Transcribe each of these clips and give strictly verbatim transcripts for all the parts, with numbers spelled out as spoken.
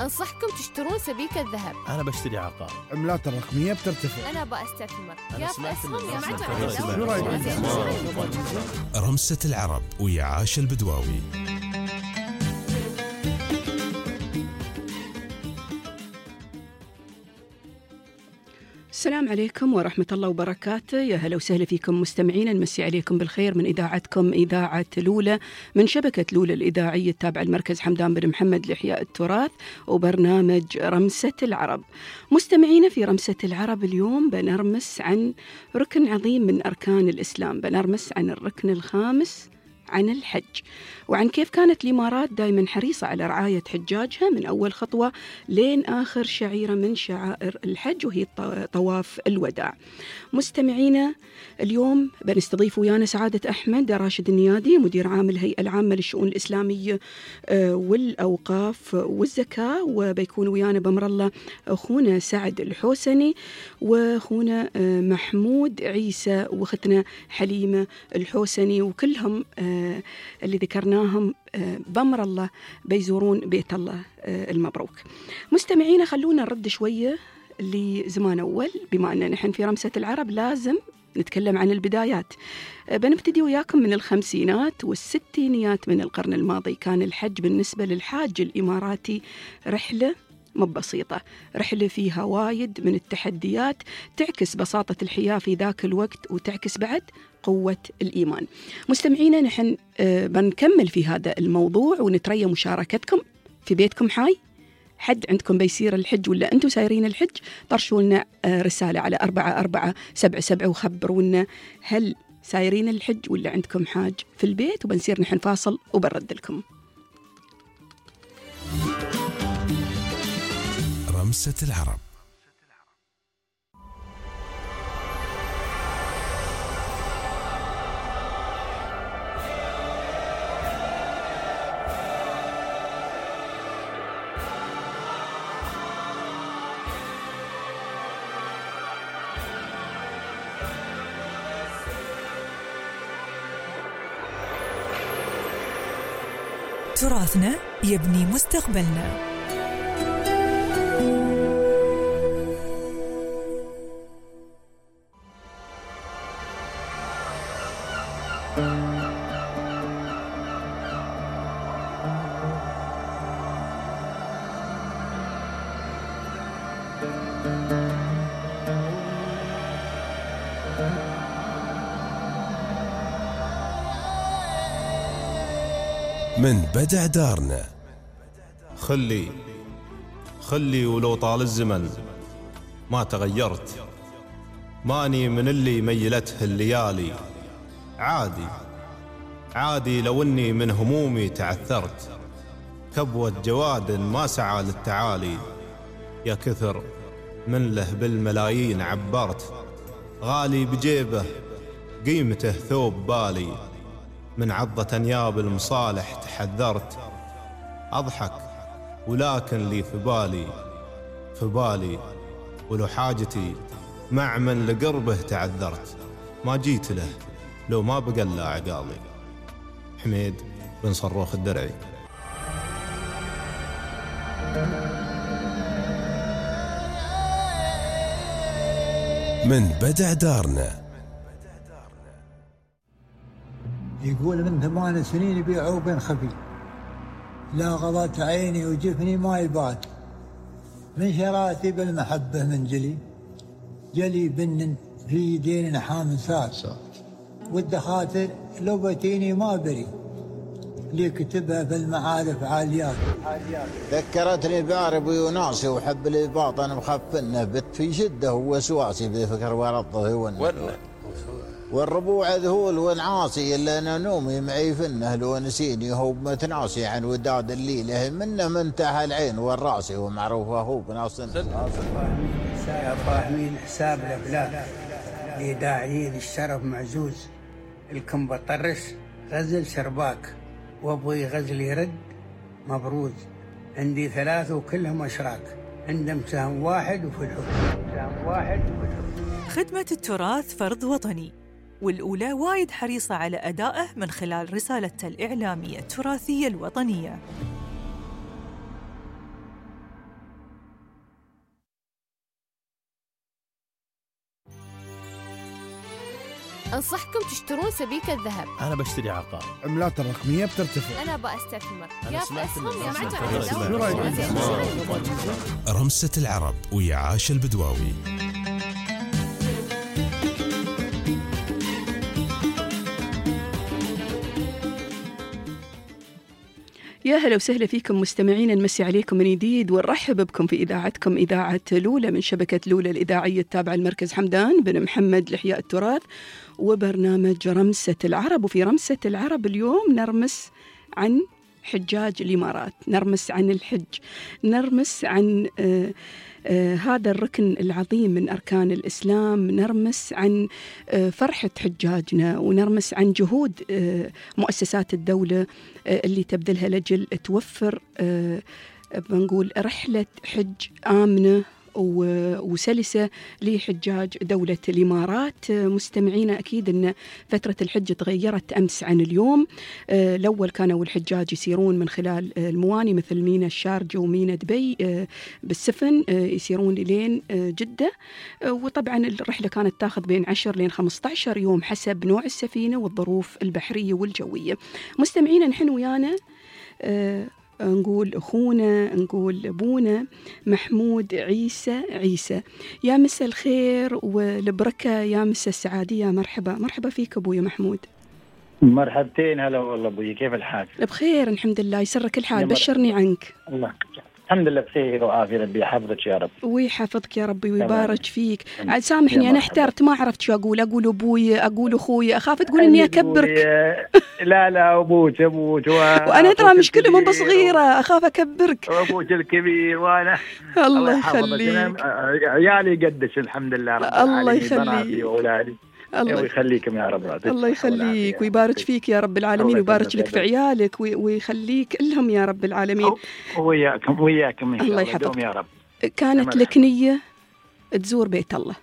أنصحكم تشترون سبيكة ذهب. أنا بشتري عقار. عملات الرقمية بترتفع. أنا بأستثمر. أنا يا سمعت بأسهم يا ما رمسة العرب ويا عاش البدواوي. السلام عليكم ورحمة الله وبركاته. يا هلا وسهلا فيكم مستمعين، نمسي عليكم بالخير من إذاعتكم إذاعة لولة، من شبكة لولة الإذاعية التابعة المركز حمدان بن محمد لإحياء التراث وبرنامج رمسة العرب. مستمعين في رمسة العرب اليوم بنرمس عن ركن عظيم من أركان الإسلام، بنرمس عن الركن الخامس، عن الحج، وعن كيف كانت الإمارات دائما حريصة على رعاية حجاجها من أول خطوة لين آخر شعيرة من شعائر الحج وهي طواف الوداع. مستمعينا اليوم بنستضيف ويانا سعادة أحمد راشد النيادي، مدير عام الهيئة العامة للشؤون الإسلامية والأوقاف والزكاة، وبيكون ويانا بأمر الله أخونا سعد الحوسني وأخونا محمود عيسى وأختنا حليمة الحوسني، وكلهم اللي ذكرناهم بأمر الله بيزورون بيت الله المبروك. مستمعينا خلونا نرد شوية لزمان أول، بما أننا نحن في رمسة العرب لازم نتكلم عن البدايات. بنبتدي وياكم من الخمسينات والستينيات من القرن الماضي. كان الحج بالنسبة للحاج الإماراتي رحلة مو بسيطة، رحلة فيها وايد من التحديات تعكس بساطة الحياة في ذاك الوقت وتعكس بعد قوة الإيمان. مستمعينا نحن بنكمل في هذا الموضوع ونتريى مشاركتكم في بيتكم حاي، حد عندكم بيسير الحج ولا أنتم سايرين الحج؟ طرشوا لنا رسالة على أربعة أربعة سبعة سبعة وخبرونا هل سايرين الحج ولا عندكم حاج في البيت، وبنسير نحن فاصل وبرد لكم. رمسة العرب. تراثنا يبني مستقبلنا. من بدع دارنا. خلي خلي ولو طال الزمن ما تغيرت، ماني من اللي ميلته الليالي. عادي عادي لو اني من همومي تعثرت، كبوة جواد ما سعى للتعالي. يا كثر من له بالملايين عبرت، غالي بجيبه قيمته ثوب بالي. من عضة أنياب المصالح تحذرت، أضحك ولكن لي في بالي في بالي ولو حاجتي مع من لقربه تعذرت، ما جيت له لو ما بقى لا عقالي. حميد بن صروخ الدرعي. من بدع دارنا. يقول من ثمان سنين يبيعوا بين خفي، لا غضت عيني وجفني ما يبات، من شراتي بالمحبة من جلي، جلي بن في دين حام ساس، والدخاتر لو بتيني ما بري، اللي كتبها في المعارف عاليات. ذكرتني باربي وناسي وحب الباطن مخفنه، بت في شده ووسواسي بفكر ورطه ونه والربوع ذهول ونعاصي، إلا أنا نومي معي فنه لو نسيني هو متناسي عن وداد الليله، منه منتهى العين والراسي ومعروفه هو بناصن. يا فاهمين حساب الأفلاك لي داعيين الشرف معزوز، الكم بطرش غزل شرباك وابغي غزل يرد مبروز، عندي ثلاث وكلهم أشراك، عندهم سهم واحد وفي الحب سهم واحد وفي الحب. خدمة التراث فرض وطني، والأولى وايد حريصة على أدائه من خلال رسالته الإعلامية التراثية الوطنية. أنصحكم تشترون سبيكة ذهب. أنا بشتري عقار. عملات الرقمية بترتفع. أنا بأستثمر. أنا يا في سمعت أسهم إن يا الأسهم معجزة. رمسة العرب ويا عاش البدواوي. يا هلا وسهلا فيكم مستمعين، نمسي عليكم من جديد ونرحب بكم في إذاعتكم إذاعة لولة من شبكة لولة الإذاعية التابعة لمركز حمدان بن محمد لإحياء التراث وبرنامج رمسة العرب. وفي رمسة العرب اليوم نرمس عن حجاج الإمارات، نرمس عن الحج، نرمس عن آه آه هذا الركن العظيم من أركان الإسلام، نرمس عن آه فرحة حجاجنا، ونرمس عن جهود آه مؤسسات الدولة آه اللي تبذلها لجل توفر آه بنقول رحلة حج آمنة وسلسة لحجاج دولة الإمارات. مستمعينا أكيد أن فترة الحج تغيرت أمس عن اليوم. الأول كانوا الحجاج يسيرون من خلال المواني مثل ميناء الشارجة وميناء دبي بالسفن، يسيرون لين جدة، وطبعا الرحلة كانت تاخذ بين عشر لين خمسة عشر يوم حسب نوع السفينة والظروف البحرية والجوية. مستمعينا نحن ويانا نقول أخونا، نقول أبونا محمود عيسى عيسى. يا مساء الخير والبركة، يا مساء السعادية، مرحبا مرحبا فيك أبويا محمود. مرحبتين، هلا والله أبوي، كيف الحال؟ بخير الحمد لله، يسرك الحال، بشرني عنك. الله الحمد لله بخير وعافية، ربي يحفظك يا رب. ويحفظك يا ربي ويبارك فيك. عاد سامحني أنا احترت، ما عرفت شو أقول، أقول أبوي، أقول أخوي، أخاف تقول إني أكبرك. لا لا أبوك أبوك و... وأنا ترى مش كل من بصغيرة، أخاف أكبرك. أبوك الكبير وأنا الله يخليك. عيالي قدش الحمد لله رب العالمين، الله يخليك. بناتي وأولادي الله يخليكم يا رب. الله يخليك ويبارك فيك يا رب العالمين، ويبارك لك في عيالك ويخليك لهم يا رب العالمين. وياكم وياكم الله يحفظك يا رب. كانت لك نية تزور بيت الله؟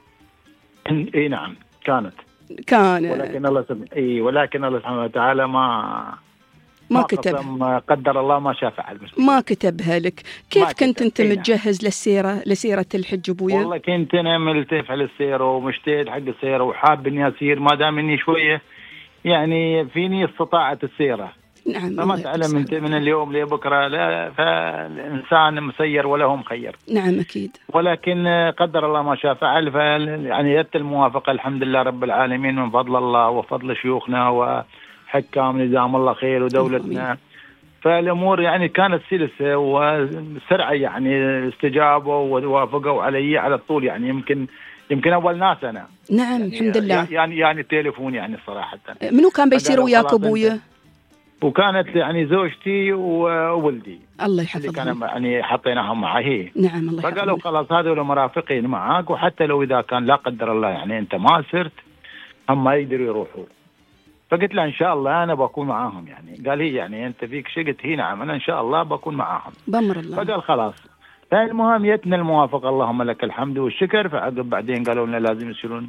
اي نعم كانت كان ولكن الله سب... اي ولكن الله سبحانه وتعالى ما ما كتب، قدر الله ما شاء فعل، ما كتبها لك. كيف كنت انت متجهز للسيره لسيره الحج ابويا؟ والله كنت انا ملتف على السيره ومجتهد حق السيره وحاب اني اسير، ما دام اني شويه يعني فيني استطاعه السيره. نعم. فما تعلم انت من اليوم لبكره، لا فالانسان مسير وله مخير. نعم اكيد. ولكن قدر الله ما شاء فعل، يعني يد الموافقه الحمد لله رب العالمين من فضل الله وفضل شيوخنا و حكام نظام الله خير ودولتنا. فالأمور يعني كانت سلسة وسرعة، يعني استجابوا ووافقوا علي على الطول، يعني يمكن يمكن أول ناس أنا. نعم يعني الحمد لله. يعني يعني التليفون يعني صراحة. منو كان بيصير وياك أبويا؟ وكانت يعني زوجتي وولدي. الله يحفظهم. كان يعني حطيناهم معي. نعم الله يحفظهم. فقالوا خلاص هذول مرافقين معاك، وحتى لو إذا كان لا قدر الله يعني أنت ما سرت هم ما يقدروا يروحوا. فقلت له إن شاء الله أنا بكون معاهم. يعني قال هي يعني أنت فيك شيء؟ قلت هي نعم أنا إن شاء الله بكون معاهم بأمر الله. فقال خلاص. فالمهم يتنا الموافقة اللهم لك الحمد والشكر. فعقب بعدين قالوا لنا لازم يصيرون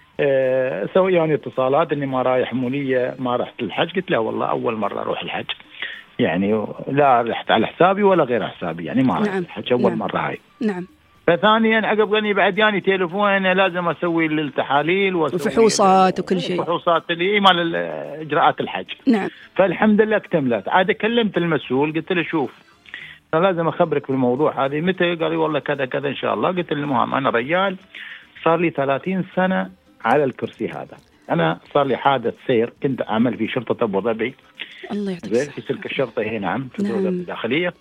أه سوي يعني اتصالات إني ما رايح مولية، ما رحت الحج. قلت له والله أول مرة أروح الحج، يعني لا رحت على حسابي ولا غير حسابي، يعني ما رحت نعم. الحج أول نعم. مرة هاي. نعم. فثانيا عقب غني بعد يعني تليفون لازم اسوي التحاليل وفحوصات وكل شيء، فحوصات اللي مال اجراءات الحج. نعم. فالحمد لله اكتملت. عاد كلمت المسؤول قلت له شوف انا لازم اخبرك بالموضوع هذه متى؟ قال لي والله كذا كذا ان شاء الله. قلت له المهم انا رجال صار لي ثلاثين سنة على الكرسي هذا، انا صار لي حادث سير كنت اعمل في شرطة ابو ظبي. الله يعطيك في سلك الشرطة هنا نعم في الدولة الداخلية.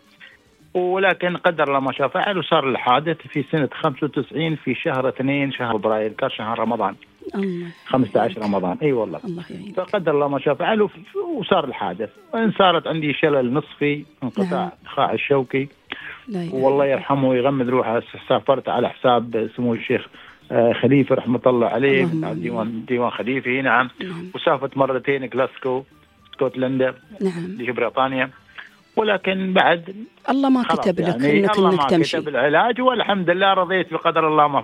ولكن قدر الله ما شاء فعل، وصار الحادث في سنة خمسة وتسعين في شهر اثنين شهر فبراير، كان شهر رمضان. الله خمسة عشر رمضان اي والله. الله يعينك. فقدر الله ما شاء فعل وصار الحادث، وان صارت عندي شلل نصفي، انقطاع الخاع الشوكي. والله يرحمه ويغمد روحه. سافرت على حساب سمو الشيخ خليفة رحمة الله عليه، ديوان ديوان خليفي نعم. نعم. وسافرت مرتين كلاسكو اسكتلندا نعم لبريطانيا. ولكن بعد الله ما كتب لك يعني انك الله انك ما تمشي. كتب العلاج، والحمد لله رضيت بقدر الله ما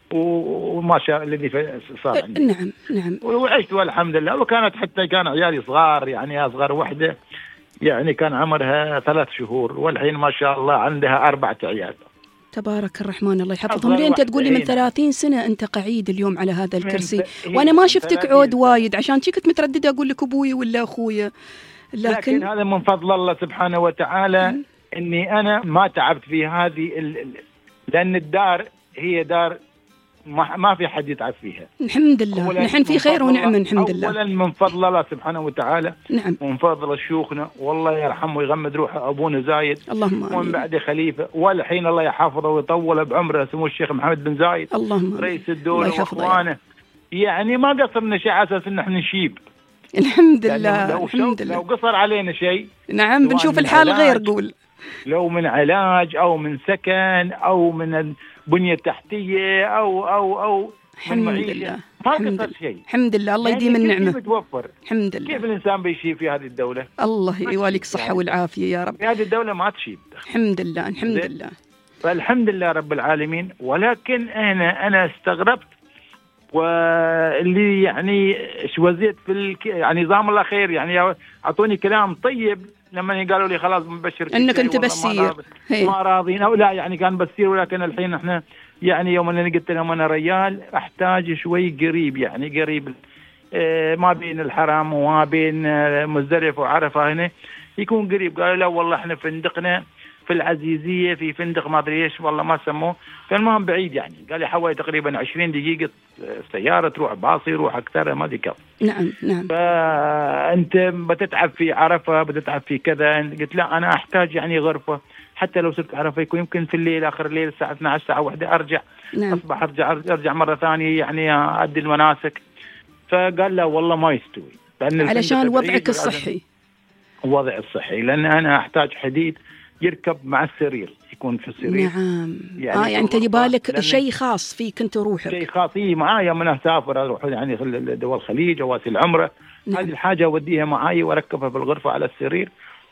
وما شاء الذي صار عندي. نعم نعم. وعشت والحمد لله. وكانت حتى كان عيالي صغار، يعني اصغر وحده يعني كان عمرها ثلاث شهور، والحين ما شاء الله عندها أربعة عيال. تبارك الرحمن الله يحفظهم لي. أنت تقول لي من ثلاثين سنة أنت قعيد اليوم على هذا الكرسي، وأنا ما شفتك عود وايد، عشان شي كنت مترددة أقول لك أبوي ولا أخويا. لكن, لكن هذا من فضل الله سبحانه وتعالى م. إني أنا ما تعبت في هذه ال... لأن الدار هي دار ما, ما في حد يتعب فيها. الحمد لله نحن في خير ونعم الحمد لله. أولا من فضل الله سبحانه وتعالى، نعم، ومن فضل شيوخنا والله يرحمه ويغمد روحه أبونا زايد، اللهم آمين، ومن بعد خليفة، والحين الله يحفظه ويطول بعمره سمو الشيخ محمد بن زايد، اللهم رئيس الدولة وإخوانه. يعني ما قصرنا شيء على أساس إن احنا نشيب. الحمد لله لو الحمد لله. لو قصر علينا شيء نعم بنشوف الحال غير. قول لو من علاج أو من سكن أو من البنية التحتية أو أو أو الحمد لله ما قصر شيء. الحمد لله الله يديم النعمة. متوفر. الحمد لله. كيف الإنسان بيشيب في هذه الدولة؟ الله يواليك صحة والعافية يا رب. في هذه الدولة ما تشيب. الحمد لله الحمد لله. فالحمد لله رب العالمين. ولكن أنا أنا استغربت، واللي يعني شوزيت في الك... يعني نظام الله خير، يعني أعطوني كلام طيب لما قالوا لي خلاص بنبشر انك انت بسير ما راضين او لا، يعني كان بسير. ولكن الحين احنا يعني يوم اللي قلت لهم انا ريال احتاج شوي قريب، يعني قريب اه ما بين الحرم وما بين اه مزدلفه وعرفه هنا يكون قريب. قالوا لا والله احنا فندقنا في العزيزيه في فندق ما ادري ايش والله ما سموه، فالمهم بعيد يعني. قال لي حوالي تقريبا عشرين دقيقه سياره تروح باصي يروح اكثر ما ادري كم. نعم نعم. فانت بتتعب في عرفه بتتعب في كذا. قلت لا انا احتاج يعني غرفه، حتى لو صرت عرفه يكون يمكن في الليل اخر الليل الساعه اثنتي عشرة الساعه واحدة ارجع. نعم. اصبح ارجع ارجع مره ثانيه يعني ادي المناسك. فقال لا والله ما يستوي، علشان وضعك الصحي. وضع الصحي لان انا احتاج حديد يركب مع السرير، يكون في السرير. نعم. يعني اه يعني انت يبالك شيء خاص فيك انت روحك. شيء خاص إيه معايا من اسافر اروح يعني دول الخليج اواسي العمره. نعم. هذه الحاجه اوديها معاي واركبها في الغرفه على السرير،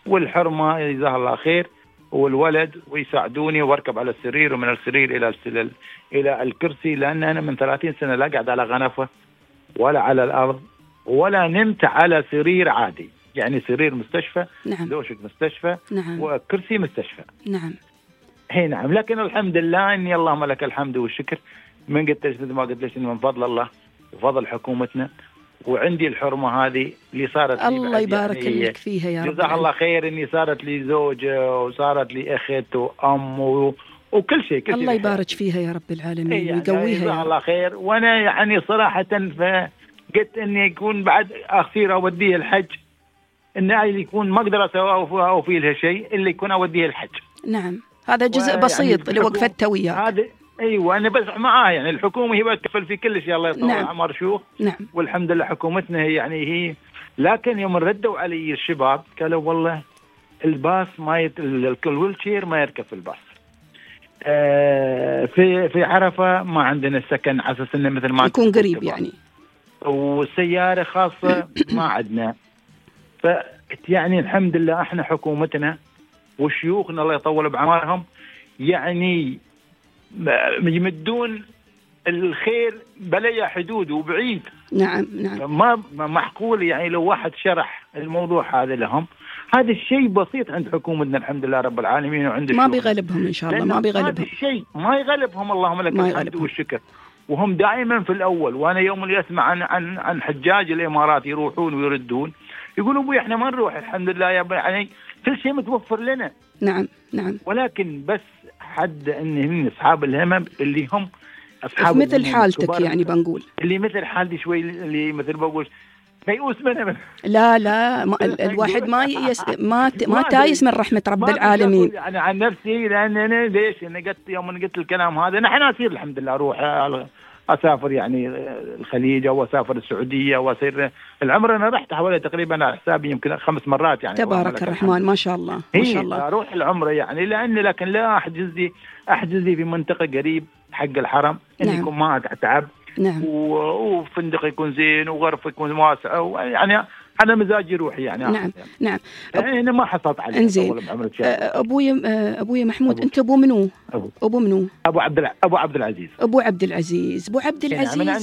والحرمه جزاها الله خير والولد ويساعدوني واركب على السرير، ومن السرير الى السلل الى الكرسي. لان انا من ثلاثين سنه لا قاعد على غنفه ولا على الارض ولا نمت على سرير عادي، يعني سرير مستشفى. نعم. دوشك مستشفى. نعم. وكرسي مستشفى. نعم. هي نعم. لكن الحمد لله اني اللهم لك الحمد والشكر. من قلت لك مثل ما قلت لك من فضل الله وفضل حكومتنا، وعندي الحرمه هذه اللي صارت الله يبارك يعني لك فيها يا رب. جزاها الله خير اني صارت لي زوجه وصارت لي اخت وام و... وكل شيء كل الله شيء يبارك فيها يا رب العالمين يعني ويقويها. جزاها الله خير. وانا يعني صراحه فقلت اني يكون بعد اصير اوديه الحج، ان يكون ما اقدر اسوي او في لها شيء الا يكون اوديه الحج. نعم هذا جزء بسيط يعني اللي وقفته وياك. هذا ايوه انا بس معاه يعني الحكومه هي بتكفل في كل شيء الله يطول نعم. عمر شيوخ. نعم. والحمد لله حكومتنا هي يعني هي. لكن يوم ردوا علي الشباب قالوا والله الباص ما يت... الويل شير ما يركب في الباص. آه في في عرفه ما عندنا سكن على اساس انه مثل ما يكون قريب يعني، والسياره خاصه ما عندنا. ف يعني الحمد لله احنا حكومتنا وشيوخنا الله يطول بعمرهم يعني يمدون الخير بلا حدود وبعيد. نعم نعم. ما معقول يعني لو واحد شرح الموضوع هذا لهم، هذا الشيء بسيط عند حكومتنا الحمد لله رب العالمين وعند ما بيغلبهم ان شاء الله. ما بيغلبهم هذا الشيء ما يغلبهم اللهم لك الحمد والشكر. وهم دائما في الاول. وانا يوم اللي اسمع عن عن عن حجاج الامارات يروحون ويردون يقولوا ابوي احنا ما نروح الحمد لله يا يعني كل شيء متوفر لنا. نعم نعم. ولكن بس حد ان اصحاب الهمم اللي هم اصحاب مثل حالتك يعني بنقول اللي مثل حالتي شوي اللي مثل بقول ميؤوس منها. لا لا ما الواحد ما يس ما ما تايس من رحمة رب العالمين. يعني عن نفسي لان انا ليش انا قلت يوم قلت الكلام هذا نحن اسير الحمد لله اروح اسافر يعني الخليج او اسافر السعوديه واسير العمره. انا رحت حوالي تقريبا على حسابي يمكن خمس مرات يعني. تبارك الرحمن ما شاء الله ما شاء الله. اروح العمره يعني لان لكن لا احجز لي احجز لي في منطقه قريب حق الحرم ان نعم. يكون ما اتعب. نعم. وفندق يكون زين وغرفه يكون واسعه يعني انا مزاجي روحي يعني. نعم نعم. انا ما حصلت عليه. انزين ابوي ابوي محمود أبو. انت ابو منو؟ ابو, أبو منو؟ ابو عبد ابو عبد العزيز. ابو عبد العزيز ابو عبد العزيز يعني من عندي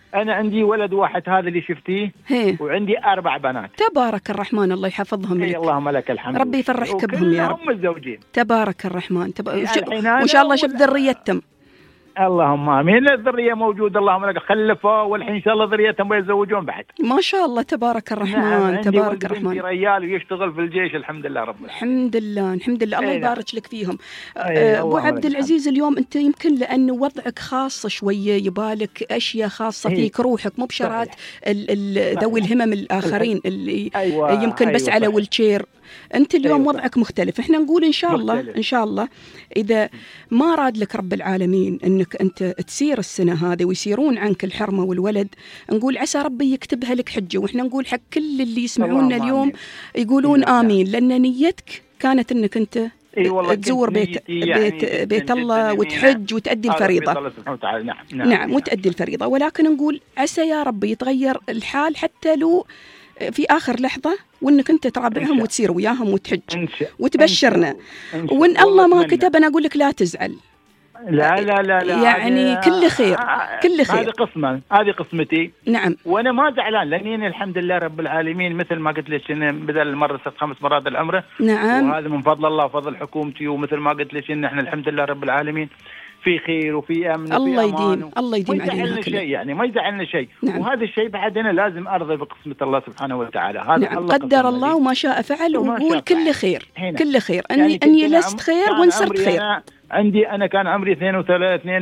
انا عندي ولد واحد هذا اللي شفتيه، وعندي اربع بنات. تبارك الرحمن، الله يحفظهم لك. اللهم لك الحمد. ربي يفرحك بهم يا رب. هم الزوجين. تبارك الرحمن. تب... وان شاء الله شوف ذريتهم. اللهم امين. الذريه موجوده اللهم لك، خلفوا والحين ان شاء الله ذريتهم بيتزوجون بعد. ما شاء الله تبارك الرحمن. نعم. تبارك الرحمن. عندي ريال ويشتغل في الجيش الحمد لله رب العالمين. الحمد لله الحمد لله. الله يبارك لك فيهم. أيه ابو عبد العزيز، اليوم انت يمكن لانه وضعك خاص شويه، يبالك اشياء خاصه فيك، روحك مو بشرات ذوي الهمم الاخرين اللي أيوة. يمكن أيوة. بس على ويلتشير. أنت اليوم أيوة. وضعك مختلف. إحنا نقول إن شاء الله مختلف. إن شاء الله إذا ما راد لك رب العالمين أنك أنت تسير السنة هذه ويسيرون عنك الحرمة والولد، نقول عسى ربي يكتبها لك حجة. وإحنا نقول حق كل اللي يسمعونا اليوم آمين. يقولون آمين، لأن نيتك كانت أنك أنت أيوة تزور بيت يعني بيت, بيت الله وتحج وتأدي الفريضة. نعم. نعم. نعم وتأدي الفريضة، ولكن نقول عسى يا ربي يتغير الحال حتى لو في آخر لحظة، وإنك أنت ترابعهم وتسير وياهم وتحج وتبشرنا. وإن الله ما كتب أنا أقول لك لا تزعل. لا لا لا, لا يعني كل خير كل خير. هذه قسمة، هذه قسمتي. نعم. وأنا ما زعلان لأني الحمد لله رب العالمين، مثل ما قلت لك إن بدل مرة ست خمس مرات العمرة. نعم. وهذا من فضل الله وفضل حكومتي، ومثل ما قلت لك إن إحنا الحمد لله رب العالمين في خير وفي امن الله وفي امان. يديم الله يديم علينا. ما يزعلنا شيء يعني، ما يزعلنا شيء. نعم. وهذا الشيء بعد انا لازم ارضي بقسمه الله سبحانه وتعالى. هذا نعم. الله قدر الله وما شاء فعل، ونقول كل خير كل خير. اني يعني اني لست خير وان صرت خير. أنا عندي انا كان عمري اثنين وثلاثين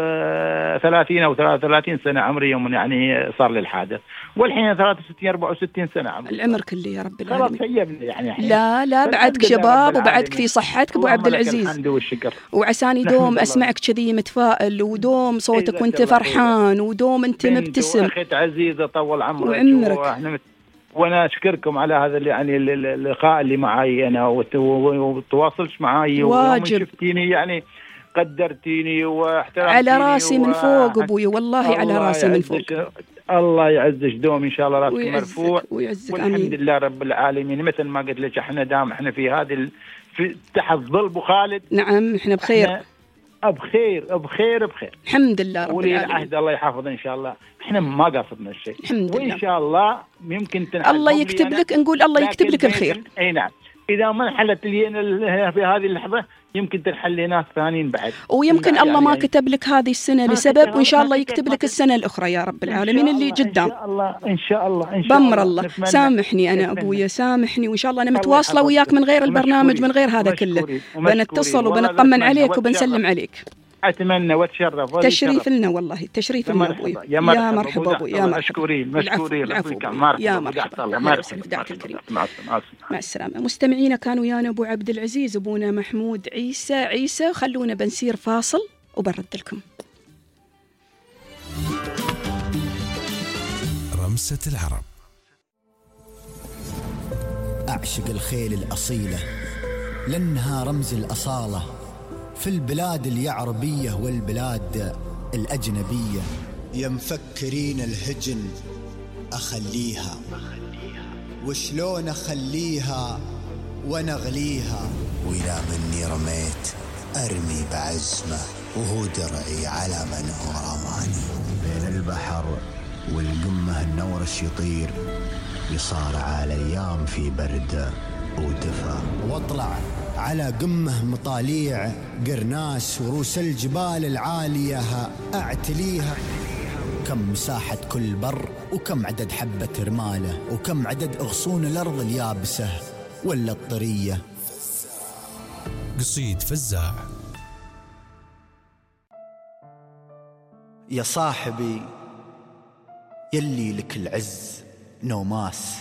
او ثلاثة وثلاثين سنه عمري يوم يعني صار لي الحادث، والحين ثلاثة وستين أربعة وستين سنه عمري. العمر كله يا رب العالمين. خلاص سيبني يعني. لا لا بعدك شباب وبعدك في صحتك ابو عبد العزيز. الحمد والشكر. وعساني دوم اسمعك كذي متفائل، ودوم صوتك وانت فرحان، ودوم انت مبتسم. اخت عزيزه طول عمرك وعمرك. وانا اشكركم على هذا اللي يعني اللقاء اللي معي انا، وتواصلش معي وشفتيني يعني قدرتيني واحترمتيني على راسي من فوق ابوي، والله على راسي من فوق. الله يعزك دوم ان شاء الله راسك مرفوع ويعزك. والحمد آمين. لله رب العالمين. مثل ما قلت لك احنا دام احنا في هذه ال... في تحت ظل ابو خالد. نعم احنا بخير. احنا بخير بخير بخير الحمد لله رب ولي العالمين. العهد الله يحفظه ان شاء الله. احنا ما قصدنا الشيء الحمد لله، وان شاء الله يمكن تنحل. الله يكتب لك، نقول الله يكتب لك الخير. اي نعم. اذا ما انحلت لي في هذه اللحظه يمكن تنحل لي ناس ثانيين بعد، ويمكن الله ما كتب لك هذه السنه لسبب، وان شاء الله يكتب لك السنه الاخرى يا رب العالمين اللي قدام. ان شاء الله ان شاء الله ان شاء بمر الله. سامحني انا ابويا، سامحني، وان شاء الله انا متواصله وياك من غير البرنامج من غير هذا كله، بنتصل وبنطمن عليك وبنسلم عليك. اتمنى واتشرف. تشريف لنا والله، تشريف لنا ابوي. يا مرحبا ابوي، يا مرحبا. مشكورين مشكورين. يا مرحبا. مع مع السلامه. مستمعينا كانوا ويانا ابو عبد العزيز، ابونا محمود عيسى عيسى. خلونا بنسير فاصل وبرد لكم. رمسة العرب. أعشق الخيل الأصيلة لأنها رمز الأصالة في البلاد اليعربية والبلاد الأجنبية. يا مفكرين الهجن أخليها، وشلون أخليها ونغليها، وإذا مني رميت أرمي بعزمة، وهو درعي على من هو رماني. بين البحر والقمة النورش يطير، يصارع الأيام في برد ودفا، واطلع على قمه مطاليع قرناس وروس الجبال العالية أعتليها. كم مساحة كل بر، وكم عدد حبة رماله، وكم عدد أغصون الأرض اليابسة ولا الطرية. قصيد فزاع. يا صاحبي يلي لك العز نوماس،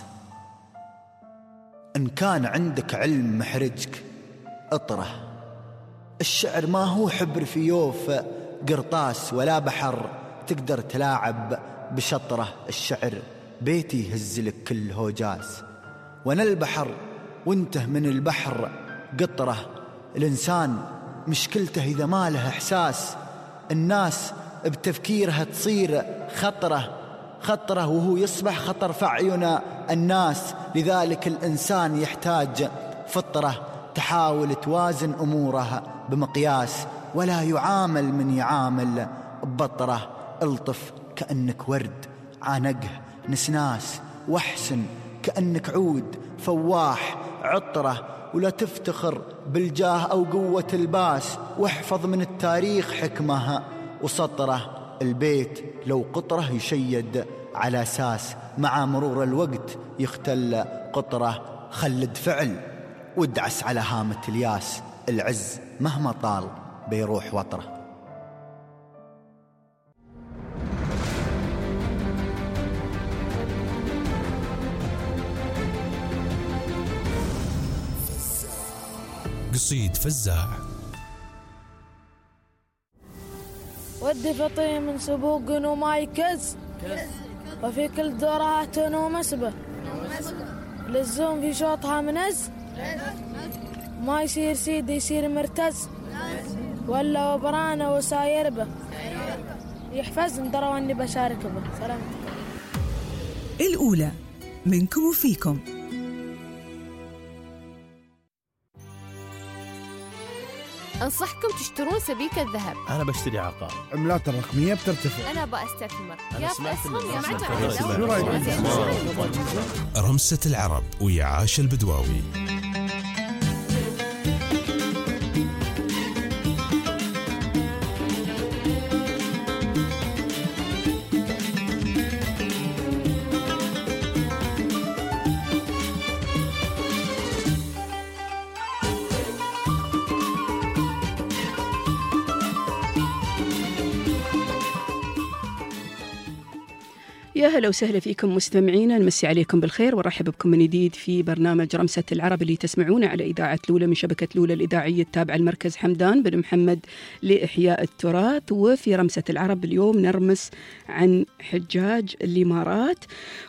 إن كان عندك علم محرجك اطره. الشعر ما هو حبر في يوف قرطاس، ولا بحر تقدر تلاعب بشطره. الشعر بيتي يهزلك كل هوجاس، وانا البحر وانته من البحر قطره. الإنسان مشكلته إذا ما له إحساس، الناس بتفكيرها تصير خطره خطره، وهو يصبح خطر في أعين الناس. لذلك الإنسان يحتاج فطرة تحاول توازن أمورها بمقياس، ولا يعامل من يعامل ببطره. الطف كأنك ورد، عانقه نسناس واحسن كأنك عود فواح عطرة، ولا تفتخر بالجاه أو قوة الباس، واحفظ من التاريخ حكمها وسطره. البيت لو قطره يشيد على أساس، مع مرور الوقت يختل قطره. خلد فعل وادعس على هامة الياس، العز مهما طال بيروح وطره. قصيد فزاع. ودي فطي من سبوق وما يكز، وفي كل درات ومسبة، للزوم في شوطها منز، ما يصير سيد يصير مرتز، ولا وبرانه وساير به، يحفزن درى واني بشارك به. سلام. الأولى منكم وفيكم. أنصحكم تشترون سبيكة ذهب. أنا بشتري عقار. عملات الرقمية بترتفع. أنا بأستثمر. أنا سمعت رمسة العرب ويا عاش البدواوي. يا هلا وسهلا فيكم مستمعينا، نمسي عليكم بالخير ونرحب بكم من جديد في برنامج رمسة العرب اللي تسمعونه على إذاعة لولة من شبكة لولة الإذاعية التابعة المركز حمدان بن محمد لإحياء التراث. وفي رمسة العرب اليوم نرمس عن حجاج الإمارات.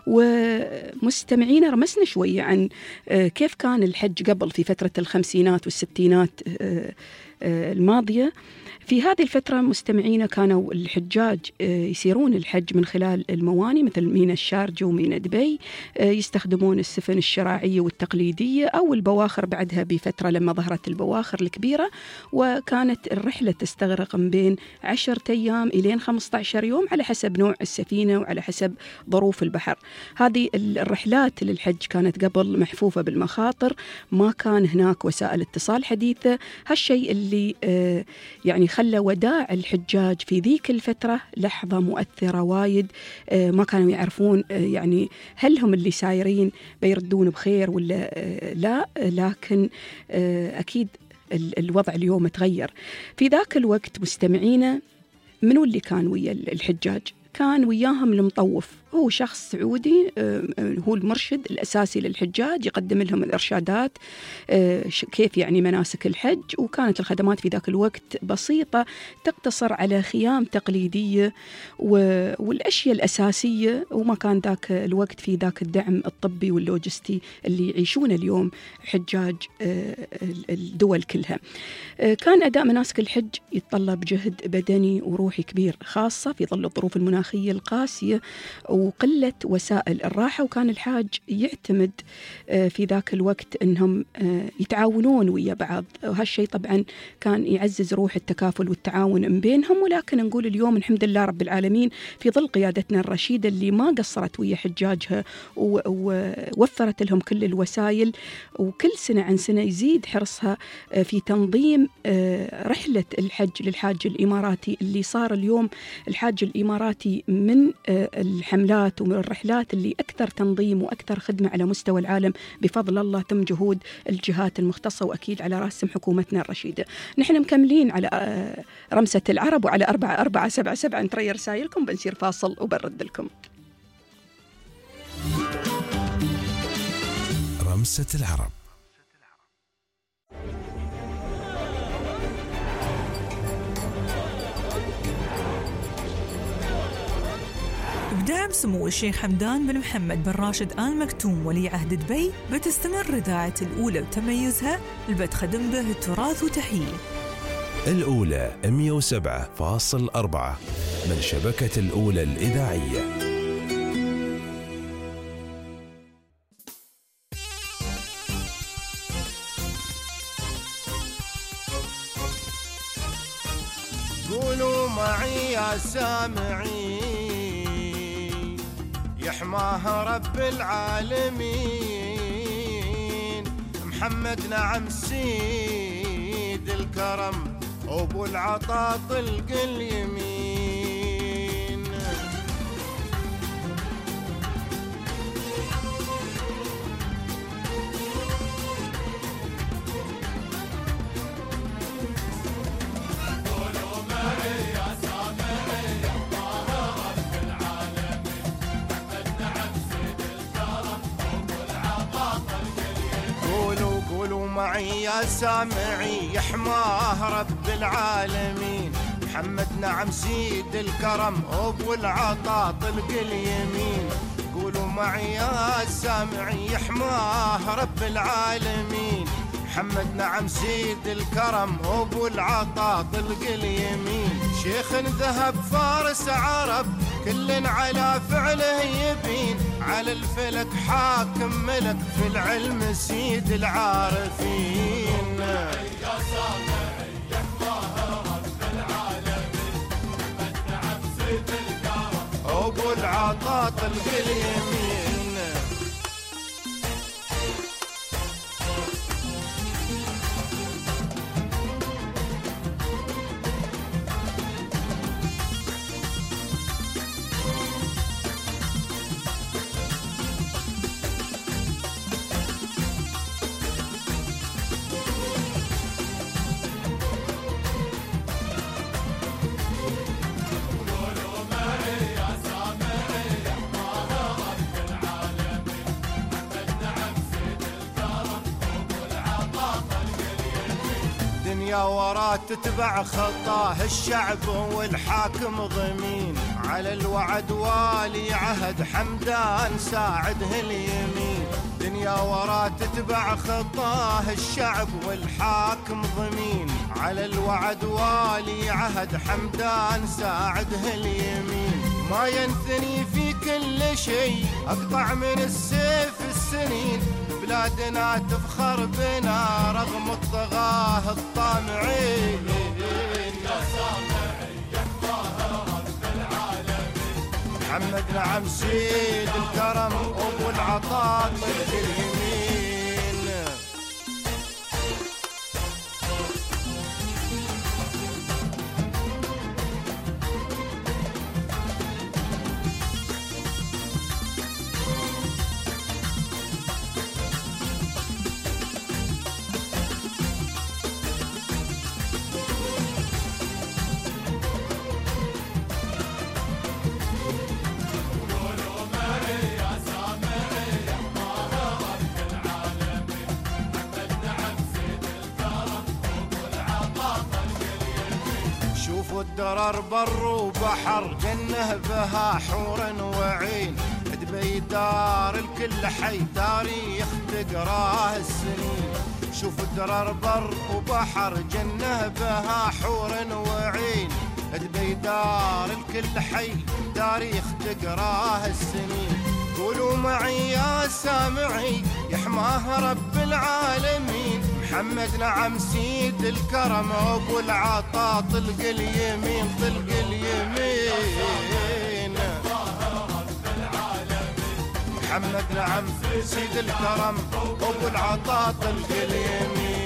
ومستمعينا رمسنا شوية عن كيف كان الحج قبل في فترة الخمسينات والستينات الماضية. في هذه الفترة مستمعينا كانوا الحجاج يسيرون الحج من خلال المواني مثل ميناء الشارجة وميناء دبي، يستخدمون السفن الشراعية والتقليدية أو البواخر بعدها بفترة لما ظهرت البواخر الكبيرة، وكانت الرحلة تستغرق من بين عشرة أيام إلى خمسة عشر يوم على حسب نوع السفينة وعلى حسب ظروف البحر. هذه الرحلات للحج كانت قبل محفوفة بالمخاطر، ما كان هناك وسائل اتصال حديثة. هالشيء اللي يعني خلى وداع الحجاج في ذيك الفترة لحظة مؤثرة وايد. ما كانوا يعرفون يعني هل هم اللي سايرين بيردون بخير ولا لا، لكن أكيد الوضع اليوم تغير. في ذاك الوقت مستمعينا منو اللي كان ويا الحجاج؟ كان وياهم المطوف، هو شخص سعودي هو المرشد الأساسي للحجاج، يقدم لهم الإرشادات كيف يعني مناسك الحج. وكانت الخدمات في ذاك الوقت بسيطة تقتصر على خيام تقليدية والأشياء الأساسية، وما كان ذاك الوقت في ذاك الدعم الطبي واللوجستي اللي يعيشون اليوم حجاج الدول كلها. كان أداء مناسك الحج يتطلب جهد بدني وروحي كبير، خاصة في ظل الظروف المناخية القاسية وقلة وسائل الراحة. وكان الحاج يعتمد في ذاك الوقت أنهم يتعاونون ويا بعض، وهالشيء طبعا كان يعزز روح التكافل والتعاون من بينهم. ولكن نقول اليوم الحمد لله رب العالمين في ظل قيادتنا الرشيدة اللي ما قصرت ويا حجاجها ووفرت لهم كل الوسائل، وكل سنة عن سنة يزيد حرصها في تنظيم رحلة الحج للحاج الإماراتي، اللي صار اليوم الحاج الإماراتي من الحملات ومن الرحلات اللي أكثر تنظيم وأكثر خدمة على مستوى العالم بفضل الله، تم جهود الجهات المختصة وأكيد على رأسهم حكومتنا الرشيدة. نحن مكملين على رمسة العرب وعلى أربعة أربعة سبعة سبعة نتري رسائلكم، بنصير فاصل وبرد لكم. رمسة العرب. بدعم سمو الشيخ حمدان بن محمد بن راشد آل مكتوم ولي عهد دبي، بتستمر إذاعة الأولى وتميزها اللي بتخدم به التراث وتحييه. الأولى مئة وسبعة فاصلة أربعة من شبكة الأولى الإذاعية. قولوا معي يا سامعين يحماها رب العالمين، محمد نعم سيد الكرم أبو العطاء طلق اليمين. معي يا سامعي يحماه رب العالمين، محمد نعم سيد الكرم أبو العطاء طلق اليمين. قولوا معي يا سامعي يحماه رب العالمين، محمد نعم سيد الكرم أبو العطاء طلق اليمين. شيخ ذهب فارس عرب كل على فعله يبين، على الفلك حاكم ملك في العلم سيد العارفين. يا سامعي يحماها رب العالمين، محمد نعم سيد الكرم أبو العطاء طلق اليمين. دنيا ورا تتبع خطاه الشعب والحاكم ضمين، على الوعد والي عهد حمدان ساعده اليمين. دنيا ورا تتبع خطاه الشعب والحاكم ضمين، على الوعد والي عهد حمدان ساعده اليمين. ما ينثني في كل شيء أقطع من السيف السنين، بلادنا تفخر بنا رغم الطغاة الطامعين. يا سامعي يحماها رب العالمين، محمد نعم سيد الكرم أبو العطاء طلق اليمين. الدرر بر وبحر جنه بها حور وعين، دبي دار الكل حي تاريخ تقراه السنين. شوف الدرر بر وبحر جنه بها حور وعين، دبي دار الكل حي تاريخ تقراه السنين. قولوا معي يا سامعي يحماها رب العالمين، محمد نعم سيد الكرم أبو العطاء طلق اليمين طلق اليمين. محمد نعم سيد الكرم أبو العطاء طلق اليمين.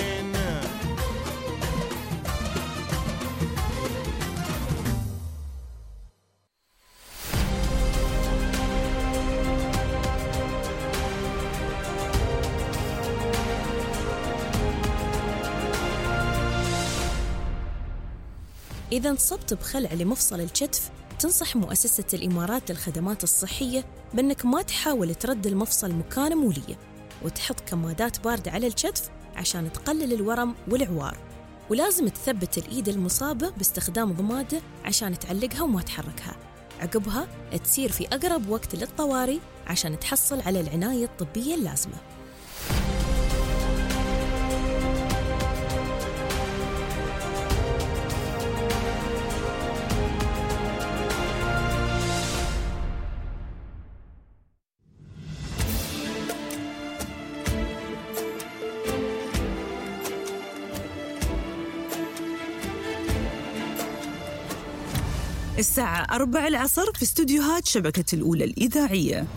إذا انصبت بخلع لمفصل الكتف، تنصح مؤسسة الإمارات للخدمات الصحية بأنك ما تحاول ترد المفصل مكان مولية، وتحط كمادات باردة على الكتف عشان تقلل الورم والعوار. ولازم تثبت الإيد المصابة باستخدام ضمادة عشان تعلقها وما تحركها. عقبها تسير في أقرب وقت للطوارئ عشان تحصل على العناية الطبية اللازمة. الساعة أربع العصر في استوديوهات شبكة الأولى الإذاعية.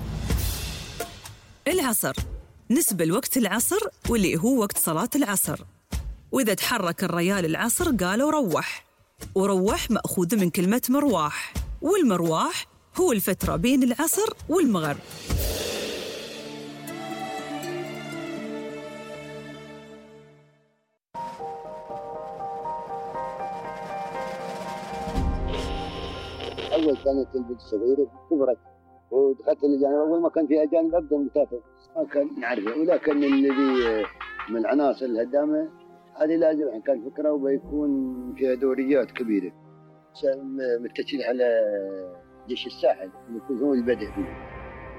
العصر نسبة لوقت العصر واللي هو وقت صلاة العصر، وإذا تحرك الريال العصر قالوا روح، وروح مأخوذ من كلمة مرواح، والمرواح هو الفترة بين العصر والمغرب. أول كانت البنت صغيرة كبرت ودخلت الجانب. أول ما كان في أجانب أبدأ مسافر ما كان نعرفه، ولكن الذي من العناصر الهدامة هذه لازم كان فكرة وبيكون فيها دوريات كبيرة متجه على جيش الساحل يكون هو البدء فيه.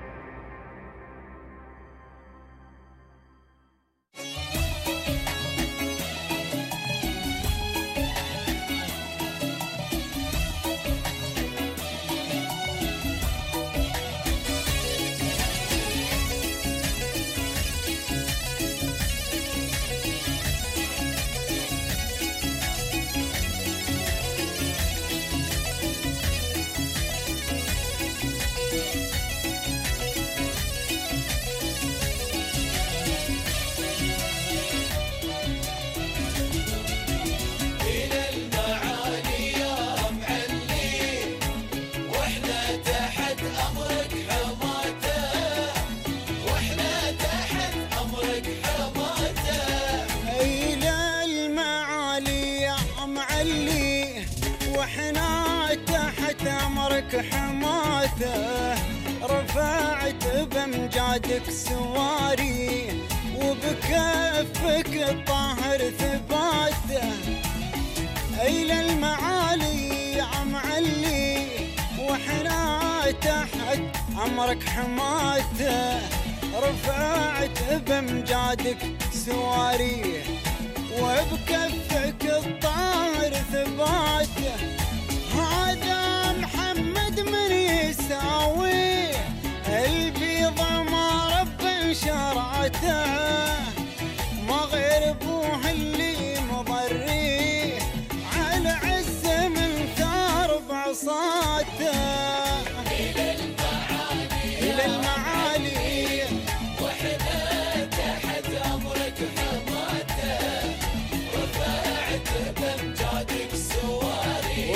حماته رفعت بامجادك سواري وبكفك الطاهر ثباته. إلى المعالي يا معلي وحنا تحت أمرك حماته رفعت بامجادك سواري وبكفك الطاهر ثباته. هذا محمد من يساوي البيضة ما رب شرعته ما غير ابوه اللي مضريه على عز من ثار بعصاته. إلى المعالي إلى المعالي وحنا تحت أمرك حماته رفعت بامجادك سواري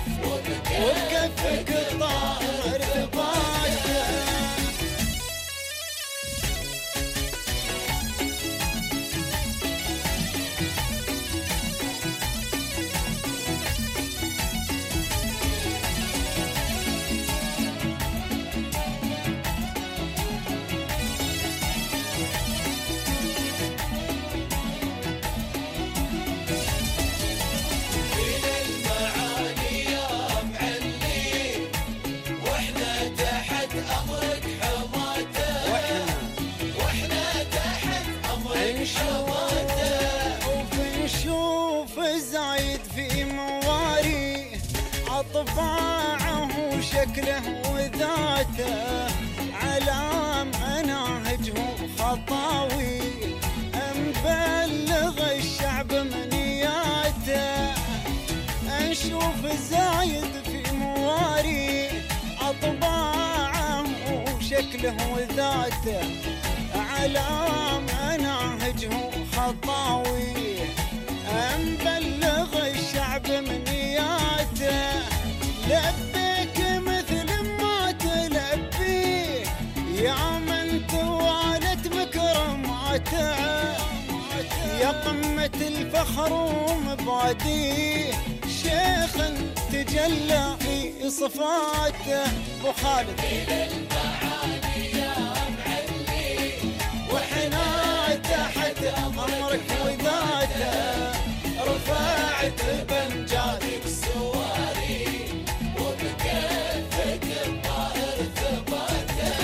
وبكفك الطاهر ثباته. طباعه وشكله وذاته على مناهجه خطاوي مبلغ الشعب منياته. نشوف زايد في مواري أطباعه وشكله وذاته على مناهجه خطاوي مبلغ الشعب منياته. لبيك مثل ما تلبيه يا من توالت مكرماته يا قمة الفخر ومباديه شيخ تجلى في صفاته. ابو خالد إلى المعالي يا معلي وحنا تحت أمرك وذاته رفعت بامجادك سواري وبكفك الطاهر ثباته.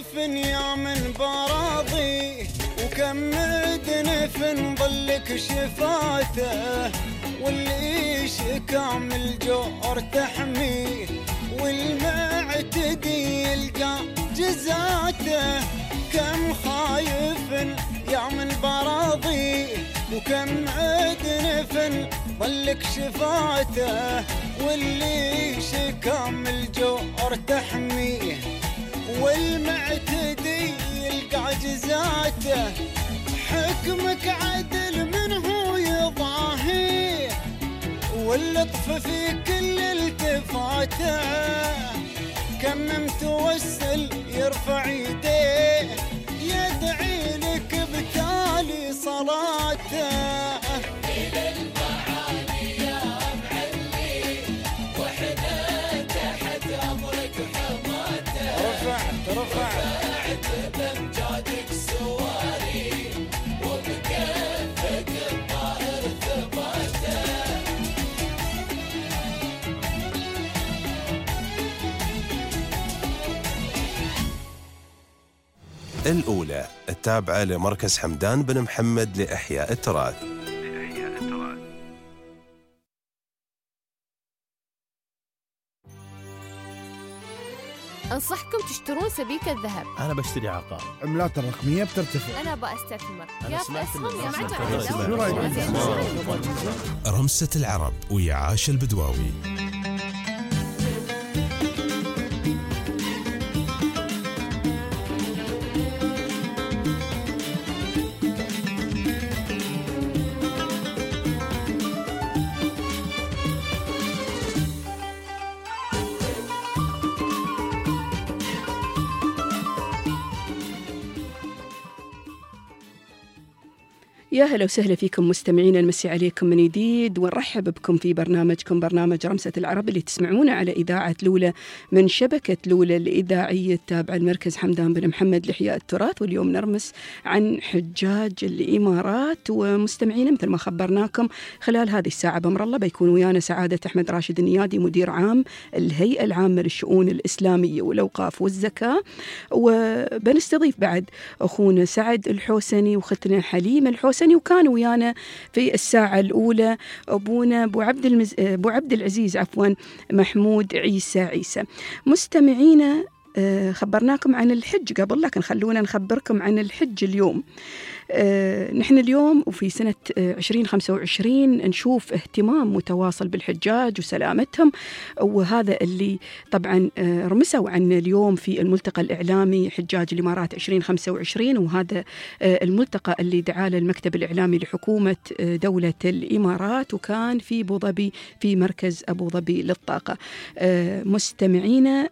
خايف يا من براضي وكم مدنف ظلك شفاته واللي شكام الجور تحميه والمعتدي يلقى جزاته كم خايف يا من براضي وكم مدنف ظلك شفاته واللي شكام الجور تحميه والمعتدي يلقى جزاته حكمك عدل منه يضاهي واللطف في كل التفاته كم متوسل يرفع يديه يدعي لك بتالي صلاته إلى المعالي يا معلي وحنا تحت أمرك حماته رفعت رفعت بأمجادك سواري وبكفك الطاهر ثباته. الأولى التابعة لمركز حمدان بن محمد لإحياء التراث. أنصحكم تشترون سبيكة ذهب. أنا بشتري عقار. عملات الرقمية بترتفع. أنا بأستثمر. يا في أسهم يا رمسة العرب ويا عاش البدواوي. يا هلا وسهلا فيكم مستمعينا، نمسي عليكم من جديد ونرحب بكم في برنامجكم برنامج رمسة العرب اللي تسمعونه على إذاعة لولة من شبكة لولة الإذاعية التابعة المركز حمدان بن محمد لإحياء التراث. واليوم نرمس عن حجاج الإمارات. ومستمعينا مثل ما خبرناكم خلال هذه الساعة بأمر الله بيكون ويانا سعادة أحمد راشد النيادي مدير عام الهيئة العامة للشؤون الإسلامية والأوقاف والزكاة، وبنستضيف بعد أخونا سعد الحوسني وختنا حليمة الحوسني، وكانوا ويانا في الساعة الأولى أبونا أبو عبد المز... أبو عبد العزيز عفوا محمود عيسى عيسى. مستمعينا خبرناكم عن الحج قبل، لكن خلونا نخبركم عن الحج اليوم. آه، نحن اليوم وفي سنة عشرين خمسة وعشرين نشوف اهتمام متواصل بالحجاج وسلامتهم، وهذا اللي طبعا آه رمسوا عنه اليوم في الملتقى الإعلامي حجاج الإمارات عشرين خمسة وعشرين، وهذا آه الملتقى اللي دعاه المكتب الإعلامي لحكومة آه دولة الإمارات، وكان في أبو ظبي في مركز أبو ظبي للطاقة. آه مستمعينا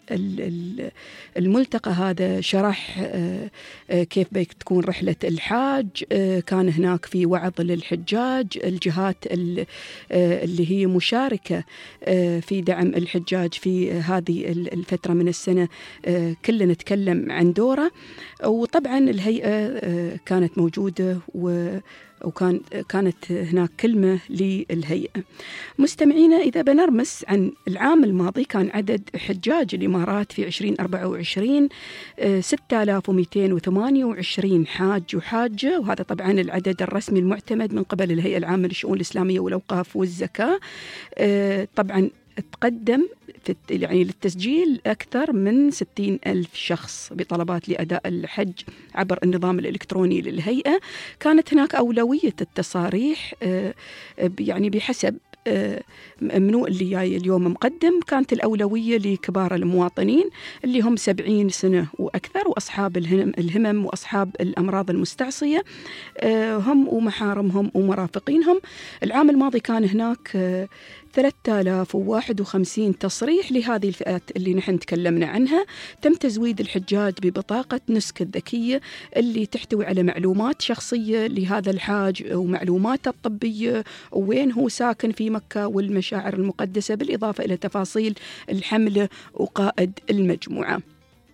الملتقى هذا شرح آه آه كيف بتكون رحلة الحاج، كان هناك في وعظ للحجاج، الجهات اللي هي مشاركة في دعم الحجاج في هذه الفترة من السنة كلنا نتكلم عن دوره. وطبعا الهيئة كانت موجودة و وكان كانت هناك كلمة للهيئة. مستمعينا إذا بنرمس عن العام الماضي كان عدد حجاج الإمارات في عشرين أربعة وعشرين ستة آلاف ومئتين وثمانية وعشرين حاج وحاجة، وهذا طبعا العدد الرسمي المعتمد من قبل الهيئة العامة للشؤون الإسلامية والأوقاف والزكاة. طبعا تقدم في يعني للتسجيل أكثر من ستين ألف شخص بطلبات لأداء الحج عبر النظام الإلكتروني للهيئة. كانت هناك أولوية التصاريح يعني بحسب منو اللي جاي اليوم مقدم. كانت الأولوية لكبار المواطنين اللي هم سبعين سنة وأكثر، وأصحاب الهمم وأصحاب الأمراض المستعصية هم ومحارمهم ومرافقينهم. العام الماضي كان هناك ثلاثة آلاف وواحد وخمسين تصريح لهذه الفئات اللي نحن تكلمنا عنها. تم تزويد الحجاج ببطاقة نسك الذكية اللي تحتوي على معلومات شخصية لهذا الحاج ومعلوماته الطبية ووين هو ساكن في مكة والمشاعر المقدسة، بالإضافة إلى تفاصيل الحملة وقائد المجموعة.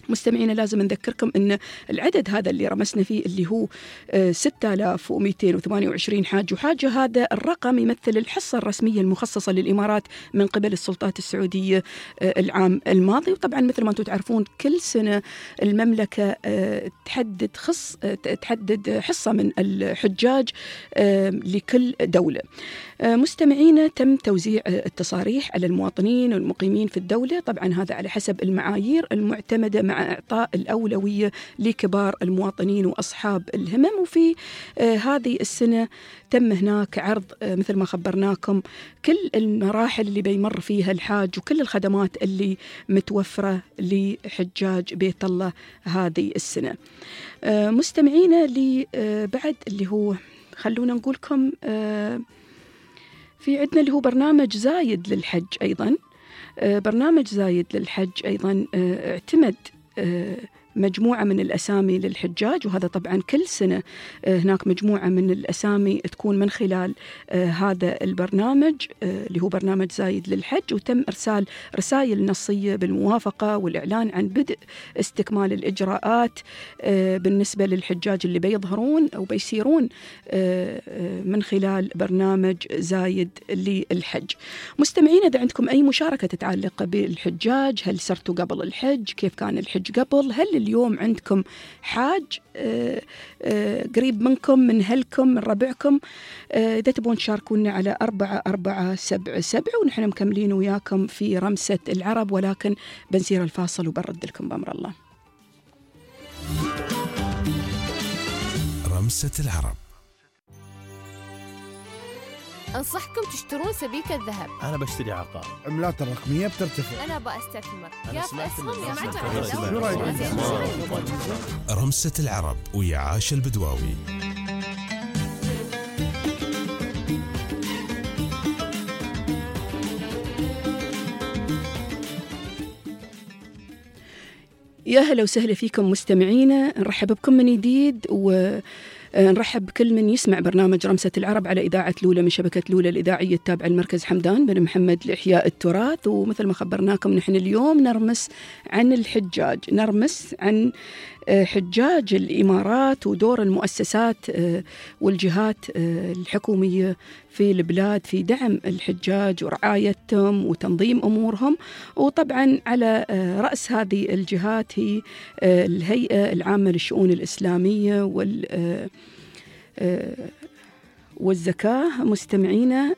مستمعينا لازم نذكركم أن العدد هذا اللي رمسنا فيه اللي هو ستة آلاف ومئتين وثمانية وعشرين حاج وحاجة، هذا الرقم يمثل الحصة الرسمية المخصصة للإمارات من قبل السلطات السعودية العام الماضي. وطبعا مثل ما أنتم تعرفون كل سنة المملكة تحدد خص تحدد حصة من الحجاج لكل دولة. مستمعينا تم توزيع التصاريح على المواطنين والمقيمين في الدولة، طبعا هذا على حسب المعايير المعتمدة مع إعطاء الأولوية لكبار المواطنين وأصحاب الهمم. وفي هذه السنة تم هناك عرض مثل ما خبرناكم كل المراحل اللي بيمر فيها الحاج وكل الخدمات اللي متوفرة لحجاج بيت الله هذه السنة. مستمعينا لي بعد اللي هو خلونا نقولكم في عندنا اللي هو برنامج زايد للحج أيضا. برنامج زايد للحج أيضا اعتمد مجموعة من الأسامي للحجاج، وهذا طبعا كل سنة هناك مجموعة من الأسامي تكون من خلال هذا البرنامج اللي هو برنامج زايد للحج، وتم إرسال رسائل نصية بالموافقة والإعلان عن بدء استكمال الإجراءات بالنسبة للحجاج اللي بيظهرون أو بيسيرون من خلال برنامج زايد للحج. مستمعين إذا عندكم أي مشاركة تتعلق بالحجاج، هل سرتوا قبل الحج؟ كيف كان الحج قبل؟ هل اليوم عندكم حاج آآ آآ قريب منكم من أهلكم من ربعكم؟ إذا تبون تشاركونا على أربعة أربعة سبعة سبعة ونحن مكملين وياكم في رمسة العرب، ولكن بنسير الفاصل وبرد لكم بأمر الله. رمسة العرب. أنصحكم تشترون سبيكة ذهب. أنا بشتري عقار. عملات الرقمية بترتفع. أنا بأستثمر. يا بأسهم يا معتمد. رمسة العرب ويا عاش البدواوي. يا هلا وسهلا فيكم مستمعينا، نرحب بكم من جديد و نرحب بكل من يسمع برنامج رمسة العرب على إذاعة لولة من شبكة لولة الإذاعية التابعة لمركز حمدان بن محمد لإحياء التراث. ومثل ما خبرناكم نحن اليوم نرمس عن الحجاج، نرمس عن حجاج الإمارات ودور المؤسسات والجهات الحكومية في البلاد في دعم الحجاج ورعايتهم وتنظيم أمورهم. وطبعا على رأس هذه الجهات هي الهيئة العامة للشؤون الإسلامية وال والزكاة. مستمعينا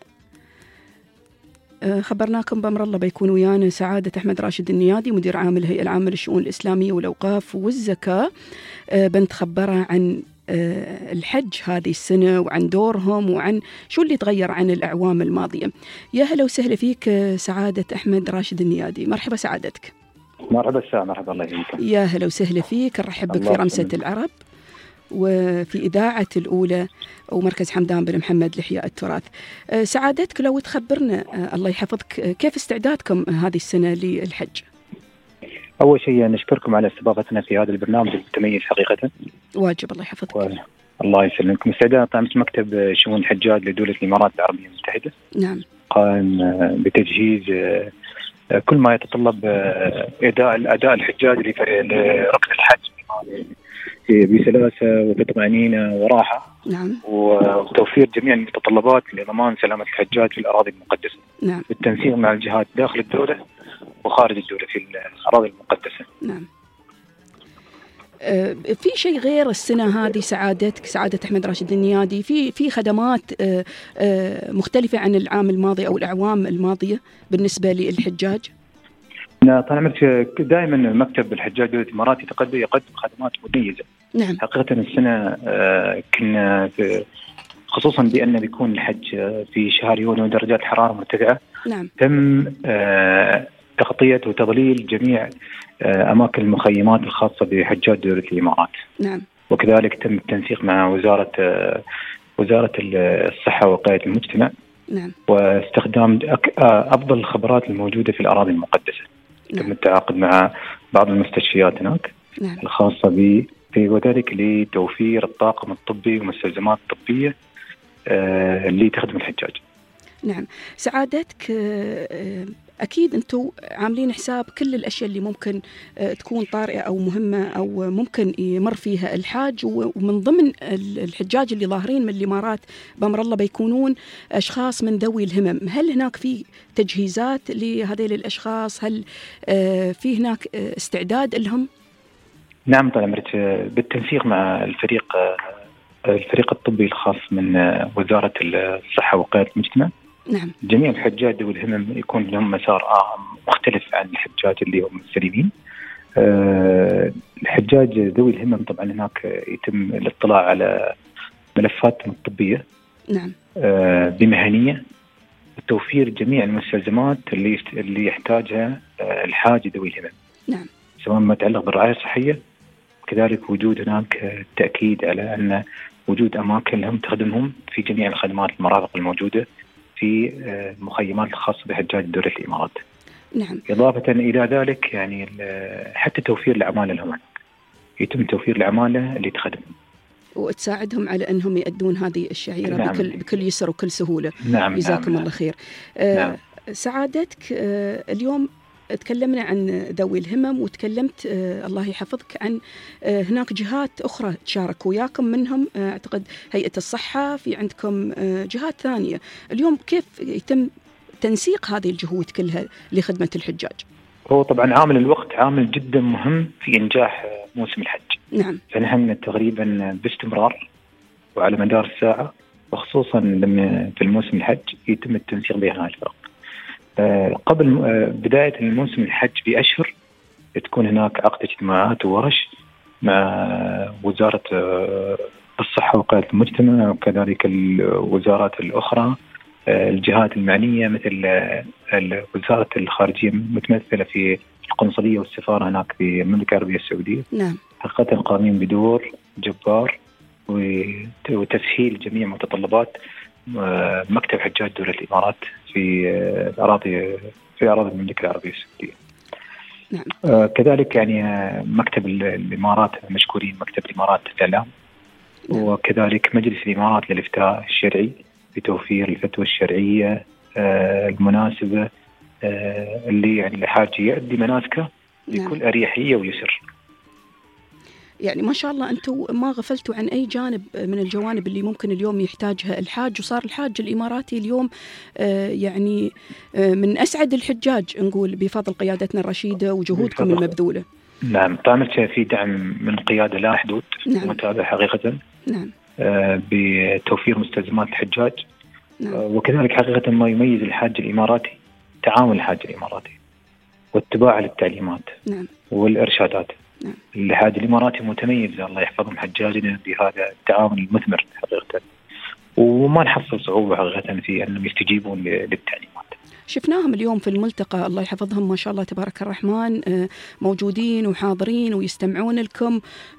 خبرناكم بأمر الله بيكون ويانا سعادة أحمد راشد النيادي مدير عام الهيئة العامة للشؤون الإسلامية والأوقاف والزكاة، بنتخبره عن الحج هذه السنة وعن دورهم وعن شو اللي تغير عن الأعوام الماضية. يا هلا وسهلا فيك سعادة أحمد راشد النيادي. مرحبا سعادتك. مرحبا السلام. مرحبا الله يجزيك. يا هلا وسهلا فيك، نرحب بك في رمسة العرب وفي إذاعة الأولى ومركز حمدان بن محمد لإحياء التراث. سعادتك لو تخبرنا الله يحفظك كيف استعدادكم هذه السنة للحج؟ أول شيء نشكركم على استضافتنا في هذا البرنامج المتميز حقيقة. واجب الله يحفظك. و... الله يسلمكم. استعداد طبعا مكتب شؤون الحجاج لدولة الإمارات العربية المتحدة. نعم. قائم بتجهيز كل ما يتطلب أداء الأداء الحجاج لركن الحج بسلاسة وبطمأنينة وراحة. نعم. وتوفير جميع المتطلبات لضمان سلامة الحجاج في الأراضي المقدسة. نعم. بالتنسيق مع الجهات داخل الدولة وخارج الدولة في الأراضي المقدسة. نعم. أه في شيء غير السنة هذه سعادتك سعادة أحمد راشد النيادي في في خدمات أه أه مختلفة عن العام الماضي أو الأعوام الماضية بالنسبة للحجاج؟ نعم طبعا دائما مكتب الحجاج دولة الإمارات يتقدم يقدم خدمات مميزة. نعم. حقيقة السنة أه كنا خصوصا بأن بيكون الحج في شهر يونيو درجات حرارة مرتفعة. نعم. تم أه تغطية وتظليل جميع أماكن المخيمات الخاصة بحجاج دولة الإمارات. نعم. وكذلك تم التنسيق مع وزارة وزارة الصحة ووقاية المجتمع. نعم. واستخدام أفضل الخبرات الموجودة في الأراضي المقدسة. نعم. تم التعاقد مع بعض المستشفيات هناك. نعم. الخاصة ب وذلك لتوفير الطاقم الطبي والمستلزمات الطبية اللي تخدم الحجاج. نعم. سعادتك أكيد أنتم عاملين حساب كل الأشياء اللي ممكن تكون طارئة أو مهمة أو ممكن يمر فيها الحاج، ومن ضمن الحجاج اللي ظاهرين من الإمارات بأمر الله بيكونون أشخاص من ذوي الهمم. هل هناك في تجهيزات لهذيل الأشخاص؟ هل في هناك استعداد لهم؟ نعم طبعا، بالتنسيق مع الفريق الفريق الطبي الخاص من وزارة الصحة وقيادة المجتمع. نعم. جميع الحجاج ذوي الهمم يكون لهم مسار مختلف عن الحجاج اللي هم السليمين. أه الحجاج ذوي الهمم طبعا هناك يتم الاطلاع على ملفاتهم الطبية. نعم. أه بمهنية، وتوفير جميع المستلزمات اللي اللي يحتاجها الحاج ذوي الهمم. نعم. سواء ما يتعلق بالرعاية الصحية، وكذلك وجود هناك تأكيد على أن وجود أماكن لهم تخدمهم في جميع الخدمات المرافق الموجودة في المخيمات الخاصة بحجاج دولة الإمارات. نعم. إضافة إلى ذلك يعني حتى توفير العمالة لهم، يتم توفير العمالة اللي تخدمهم وتساعدهم على أنهم يؤدون هذه الشعيرة. نعم. بكل, بكل يسر وكل سهولة. نعم. جزاكم نعم. الله خير. نعم. آه سعادتك، آه اليوم تكلمنا عن ذوي الهمم، وتكلمت آه الله يحفظك عن آه هناك جهات أخرى تشارك وياكم، منهم آه أعتقد هيئة الصحة، في عندكم آه جهات ثانية. اليوم كيف يتم تنسيق هذه الجهود كلها لخدمة الحجاج؟ هو طبعا عامل الوقت عامل جدا مهم في إنجاح موسم الحج. نعم. فنحن تقريبا باستمرار وعلى مدار الساعة، وخصوصا لما في الموسم الحج يتم التنسيق بين هذه الفرق. قبل بداية الموسم الحج بأشهر تكون هناك عقد اجتماعات وورش مع وزارة الصحة وقيادة المجتمع، وكذلك الوزارات الأخرى، الجهات المعنية مثل وزارة الخارجية متمثلة في القنصلية والسفارة هناك في المملكة العربية السعودية. نعم. حقيقة قائمين بدور جبار وتسهيل جميع متطلبات مكتب حجاج دولة الإمارات في أراضي في أراضي المملكة العربية السعودية. نعم. آه كذلك يعني مكتب الإمارات مشكورين، مكتب الإمارات للإعلام. نعم. وكذلك مجلس الإمارات للإفتاء الشرعي بتوفير الفتوى الشرعية آه المناسبة آه اللي يعني الحاج يؤدي مناسكه بكل نعم. أريحية ويسر. يعني ما شاء الله أنتم ما غفلتوا عن أي جانب من الجوانب اللي ممكن اليوم يحتاجها الحاج، وصار الحاج الإماراتي اليوم آه يعني آه من أسعد الحجاج نقول بفضل قيادتنا الرشيدة وجهودكم بفضل. المبذولة. نعم، طامت في دعم من قيادة لا حدود. نعم. متابع حقيقة. نعم. آه بتوفير مستلزمات الحجاج. نعم. آه وكذلك حقيقة ما يميز الحاج الإماراتي تعاون الحاج الإماراتي واتباع للتعليمات. نعم. والإرشادات. نعم. الحاج الإماراتي متميز، الله يحفظهم حجاجنا بهذا التعاون المثمر حقيقة، وما نحصل صعوبة حقيقة في أنهم يستجيبون للتعليمات. شفناهم اليوم في الملتقى، الله يحفظهم ما شاء الله تبارك الرحمن، موجودين وحاضرين ويستمعون لكم،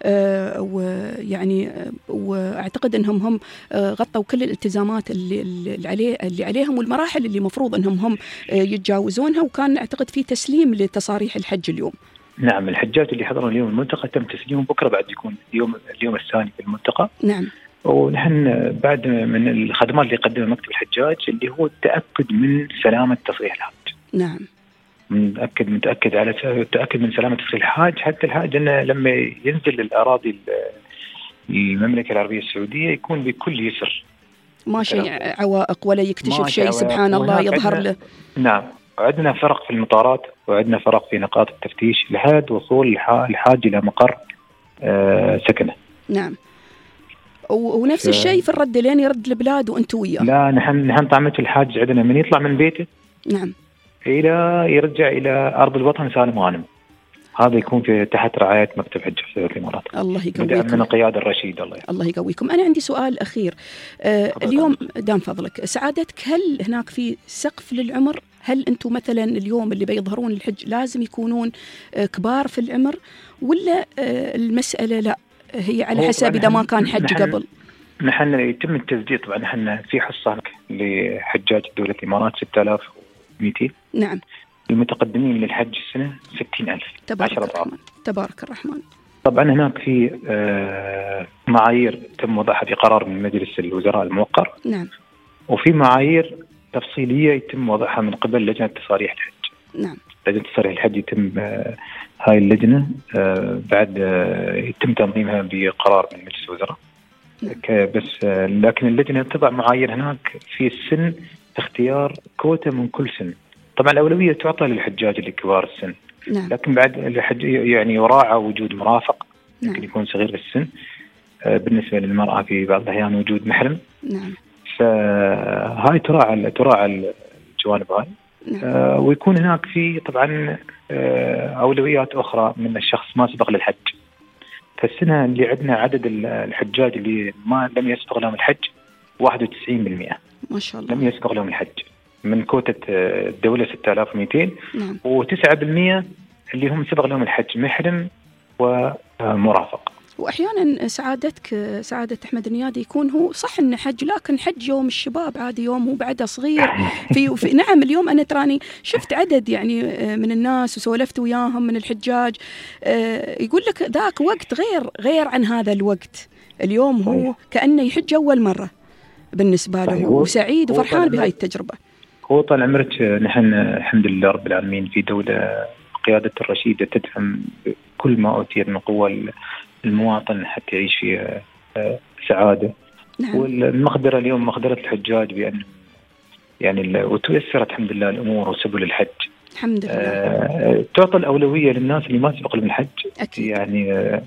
ويعني وأعتقد أنهم هم غطوا كل الالتزامات اللي اللي عليه اللي عليهم والمراحل اللي مفروض أنهم هم يتجاوزونها، وكان أعتقد في تسليم لتصاريح الحج اليوم. نعم، الحجاج اللي حضروا اليوم الملتقى تم تسليمهم، بكرة بعد يكون اليوم اليوم الثاني في الملتقى. نعم. ونحن بعد من الخدمات اللي يقدمها مكتب الحجاج اللي هو التأكد من سلامة تصريح الحاج. نعم. متأكد متأكد على التأكد من سلامة تصريح الحاج، حتى الحاج أنه لما ينزل الأراضي المملكة العربية السعودية يكون بكل يسر، ما شيء عوائق ولا يكتشف شيء سبحان الله يظهر له. نعم، عندنا فرق في المطارات وعندنا فرق في نقاط التفتيش لحد وصول الحاج إلى مقر آه سكنه. نعم. ونفس الشيء في الرد لين يرد البلاد وانتم وياه. لا، نحن نحن طعمة الحاج عندنا من يطلع من بيته نعم إلى يرجع إلى أرض الوطن سالم غانم، هذا يكون في تحت رعاية مكتب حج في الإمارات. الله يقويكم. من القيادة الرشيدة. الله الله يقويكم. أنا عندي سؤال أخير آه اليوم دام فضلك سعادتك، هل هناك في سقف للعمر؟ هل أنتم مثلا اليوم اللي بيظهرون الحج لازم يكونون آه كبار في العمر، ولا آه المسألة لا هي على حسب إذا ما كان حج نحن قبل؟ نحن يتم التسديد طبعا، نحن في حصة لحجاج دولة الإمارات ستة آلاف ومئتين. نعم. المتقدمين للحج السنة ستين ألف. تبارك الرحمن. تبارك الرحمن. طبعا هناك في معايير تم وضعها في قرار من مجلس الوزراء الموقر. نعم. وفي معايير تفصيلية يتم وضعها من قبل لجنة تصاريح الحج. نعم. لجنة تصريح الحج يتم هاي اللجنة بعد يتم تنظيمها بقرار من مجلس الوزراء. بس لكن اللجنة تضع معايير هناك في السن اختيار كوتا من كل سن. طبعا الأولوية تعطى للحجاج اللي كبار السن. نعم. لكن بعد الحج يعني يراعى وجود مرافق يمكن نعم. يكون صغير السن. بالنسبة للمرأة في بعض الأحيان وجود محرم. نعم. فهاي تراعى تراعى الجوانب هاي. نعم. آه ويكون هناك في طبعا آه أولويات أخرى من الشخص ما سبق للحج. فالسنة اللي عندنا عدد الحجاج اللي ما لم يسبق لهم الحج واحد وتسعين بالمئة ما شاء الله لم يسبق لهم الحج من كوتة الدولة ستة آلاف ومئتين. نعم. وتسعة بالمئة اللي هم سبق لهم الحج محرم ومرافق. وأحيانا سعادتك سعادة أحمد النيادي يكون هو صح إنه حج، لكن حج يوم الشباب عادي، يوم هو بعده صغير في, في نعم. اليوم أنا تراني شفت عدد يعني من الناس وسولفت وياهم من الحجاج، يقول لك ذاك وقت غير غير عن هذا الوقت. اليوم هو كأنه يحج أول مرة بالنسبة له، وسعيد وفرحان بهاي التجربة. هو طال عمرك نحن الحمد لله رب العالمين في دولة قيادة الرشيدة تدعم كل ما أوتي من قوة المواطن حتى يعيش في سعادة. نعم. والمقدرة اليوم مقدرة الحجاج بأن يعني وتيسرت الحمد لله الأمور وسبل الحج الحمد لله. آه تعطى الأولوية للناس اللي ما سبق لهم الحج. أكيد. يعني آه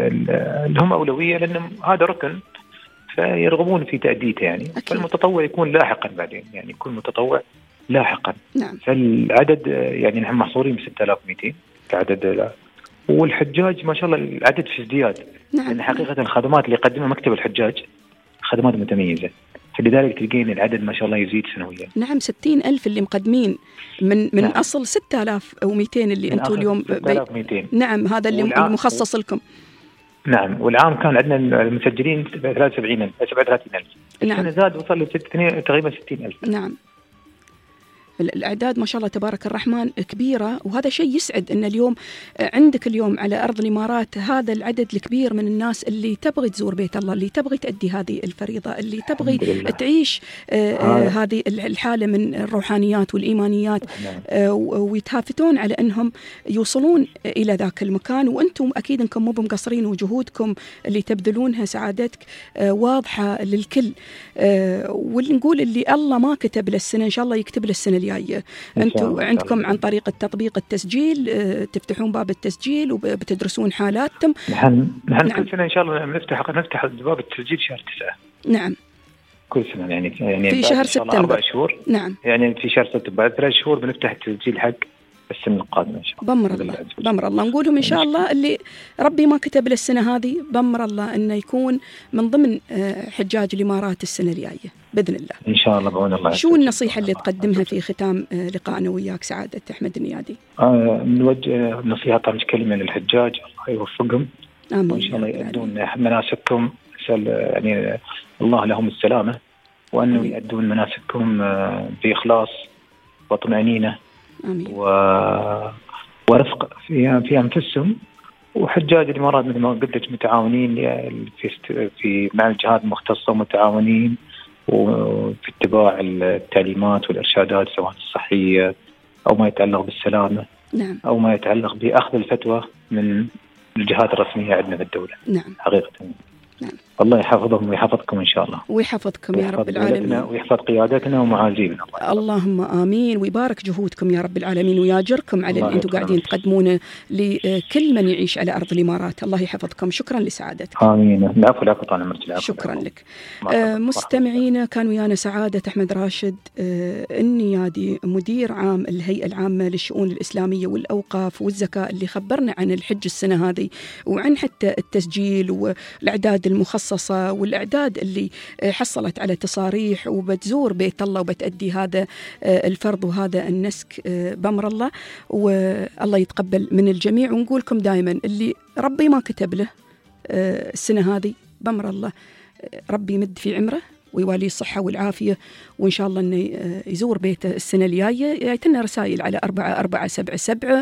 لهم أولوية لأن هذا ركن فيرغبون في تأديته يعني. أكيد. فالمتطوع يكون لاحقا بعدين يعني يكون متطوع لاحقا. نعم. فالعدد يعني نحن محصورين ب ستة آلاف ومئتين كعدد، والحجاج ما شاء الله العدد في ازدياد. نعم. لأن حقيقة الخدمات اللي يقدمها مكتب الحجاج خدمات متميزة، فلذلك تلقين العدد ما شاء الله يزيد سنويا. نعم. ستين ألف اللي مقدمين من من نعم. أصل ستة آلاف ومئتين اللي أنتم اليوم ستة آلاف ومئتين. نعم هذا اللي والعام... مخصص لكم. نعم. والعام كان عندنا المسجلين ثلاثة وسبعين ألف سبعة وثلاثين ألف. نعم. السنة زاد وصل ل تقريبا ستين ألف. نعم. الأعداد ما شاء الله تبارك الرحمن كبيرة، وهذا شيء يسعد أن اليوم عندك اليوم على أرض الإمارات هذا العدد الكبير من الناس اللي تبغي تزور بيت الله، اللي تبغي تأدي هذه الفريضة، اللي تبغي تعيش آه هذه الحالة من الروحانيات والإيمانيات. آه ويتهافتون على أنهم يوصلون إلى ذاك المكان. وأنتم أكيد أنكم مو مقصرين، وجهودكم اللي تبذلونها سعادتك آه واضحة للكل. آه واللي نقول اللي الله ما كتب للسنة إن شاء الله يكتب للسنة الجاية. أنتم عندكم عن طريق التطبيق التسجيل، تفتحون باب التسجيل وبتدرسون حالاتكم. نحن نحن نعم. كل سنة إن شاء الله نفتح نفتح باب التسجيل شهر تسعة. نعم. كل سنة يعني يعني في شهر سبتمبر. أربع شهور. نعم. يعني في شهر سبتمبر بعد ثلاث شهور بنفتح التسجيل حق السنة القادمة إن شاء الله. بأمر الله بأمر الله نقولهم إن شاء الله اللي ربي ما كتب للسنة هذه بأمر الله إنه يكون من ضمن حجاج الإمارات السنة الجاية بإذن الله. إن شاء الله بعون الله. شو النصيحة اللي تقدمها في ختام لقائنا وياك سعادة أحمد النيادي؟ آه نوجه نصيحة طبعا كلمة للحجاج الله يوفقهم. آمين. وإن شاء الله يؤدون مناسكهم يعني الله لهم السلامة، وأنه يؤدون مناسكهم بإخلاص وطمأنينة. آمين. و... ورفق في في أنفسهم. وحجاج الإمارات مثل ما قلت متعاونين في في مع الجهات المختصة، متعاونين وفي اتباع التعليمات والإرشادات سواء الصحية أو ما يتعلق بالسلامة. نعم. أو ما يتعلق بأخذ الفتوى من الجهات الرسمية عندنا في الدولة. نعم. حقيقة. نعم. الله يحفظهم ويحفظكم إن شاء الله. ويحفظكم يا رب العالمين. ويحفظ قيادتنا ومعازيمنا. اللهم آمين. ويبارك جهودكم يا رب العالمين، وياجركم على اللي أنتم قاعدين تقدمونه لكل من يعيش على أرض الإمارات. الله يحفظكم. شكرا لسعادتك. آمين. العفو العفو طال عمرك. شكرا لك. آه مستمعينا كان ويانا سعادة أحمد راشد آه النيادي مدير عام الهيئة العامة للشؤون الإسلامية والأوقاف والزكاة، اللي خبرنا عن الحج السنة هذه وعن حتى التسجيل والأعداد المخصصة والأعداد اللي حصلت على تصاريح وبتزور بيت الله وبتأدي هذا الفرض وهذا النسك بأمر الله. والله يتقبل من الجميع. ونقولكم دائما اللي ربي ما كتب له السنة هذه بأمر الله ربي يمد في عمره ويوالي الصحة والعافية، وإن شاء الله أنه يزور بيته السنة الجاية. يأتينا رسائل على أربعة أربعة سبعة سبعة.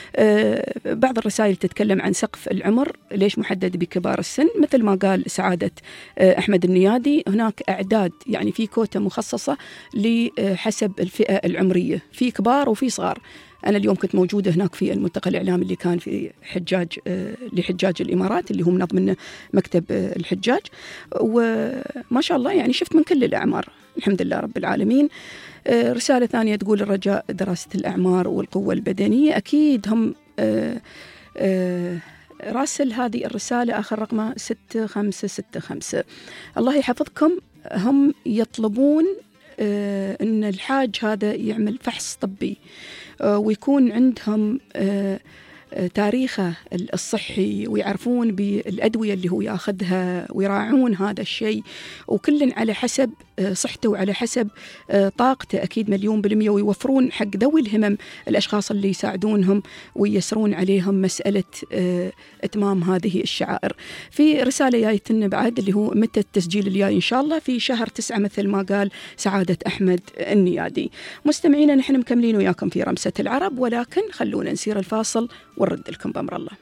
بعض الرسائل تتكلم عن سقف العمر ليش محدد بكبار السن. مثل ما قال سعادة أحمد النيادي هناك أعداد يعني في كوتا مخصصة لحسب الفئة العمرية، في كبار وفي صغار. أنا اليوم كنت موجودة هناك في الملتقى الإعلامي اللي كان في حجاج لحجاج الإمارات اللي هو منظم منه مكتب الحجاج، وما شاء الله يعني شفت من كل الأعمار الحمد لله رب العالمين. رسالة ثانية تقول الرجاء دراسة الأعمار والقوة البدنية، أكيد هم آآ آآ راسل هذه الرسالة آخر رقمه ستة خمسة ستة خمسة. الله يحفظكم. هم يطلبون أن الحاج هذا يعمل فحص طبي ويكون عندهم تاريخه الصحي ويعرفون بالأدوية اللي هو يأخذها ويراعون هذا الشيء، وكل على حسب صحته وعلى حسب طاقته أكيد مليون بالمية، ويوفرون حق ذوي الهمم الأشخاص اللي يساعدونهم وييسرون عليهم مسألة إتمام هذه الشعائر. في رسالة جايتنا بعد اللي هو متى التسجيل الجاي إن شاء الله في شهر تسعة مثل ما قال سعادة أحمد النيادي. مستمعينا نحن مكملين وياكم في رمسة العرب، ولكن خلونا نسير الفاصل ونرد لكم بأمر الله.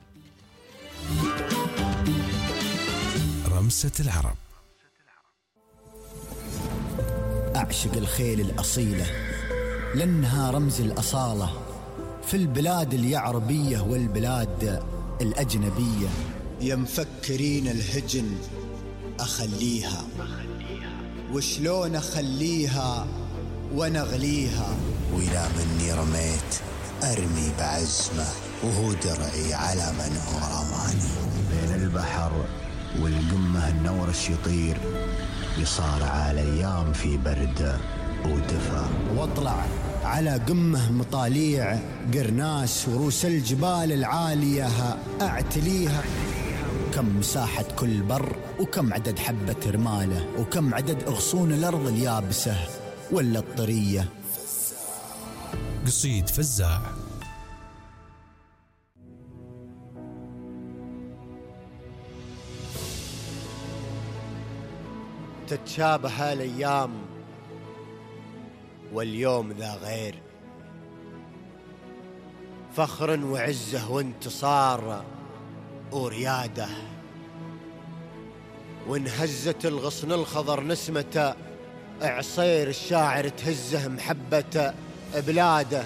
رمسة العرب. أعشق الخيل الأصيلة لأنها رمز الأصالة في البلاد اليعربية والبلاد الأجنبية. يا مفكرين الهجن أخليها، وشلون أخليها ونغليها، وإلى مني رميت أرمي بعزمه وهو درعي على من هو رماني. بين البحر والقمة النورش يطير، يصارع الأيام في برد ودفا، واطلع على قمة مطاليع قرناس وروس الجبال العالية أعتليها. كم مساحة كل بر، وكم عدد حبة رماله، وكم عدد أغصون الأرض اليابسة ولا الطرية. قصيد فزاع. تتشابه الأيام واليوم ذا غير، فخر وعزه وانتصار ورياده، وانهزت الغصن الخضر نسمته، عصير الشاعر تهزه محبة بلاده.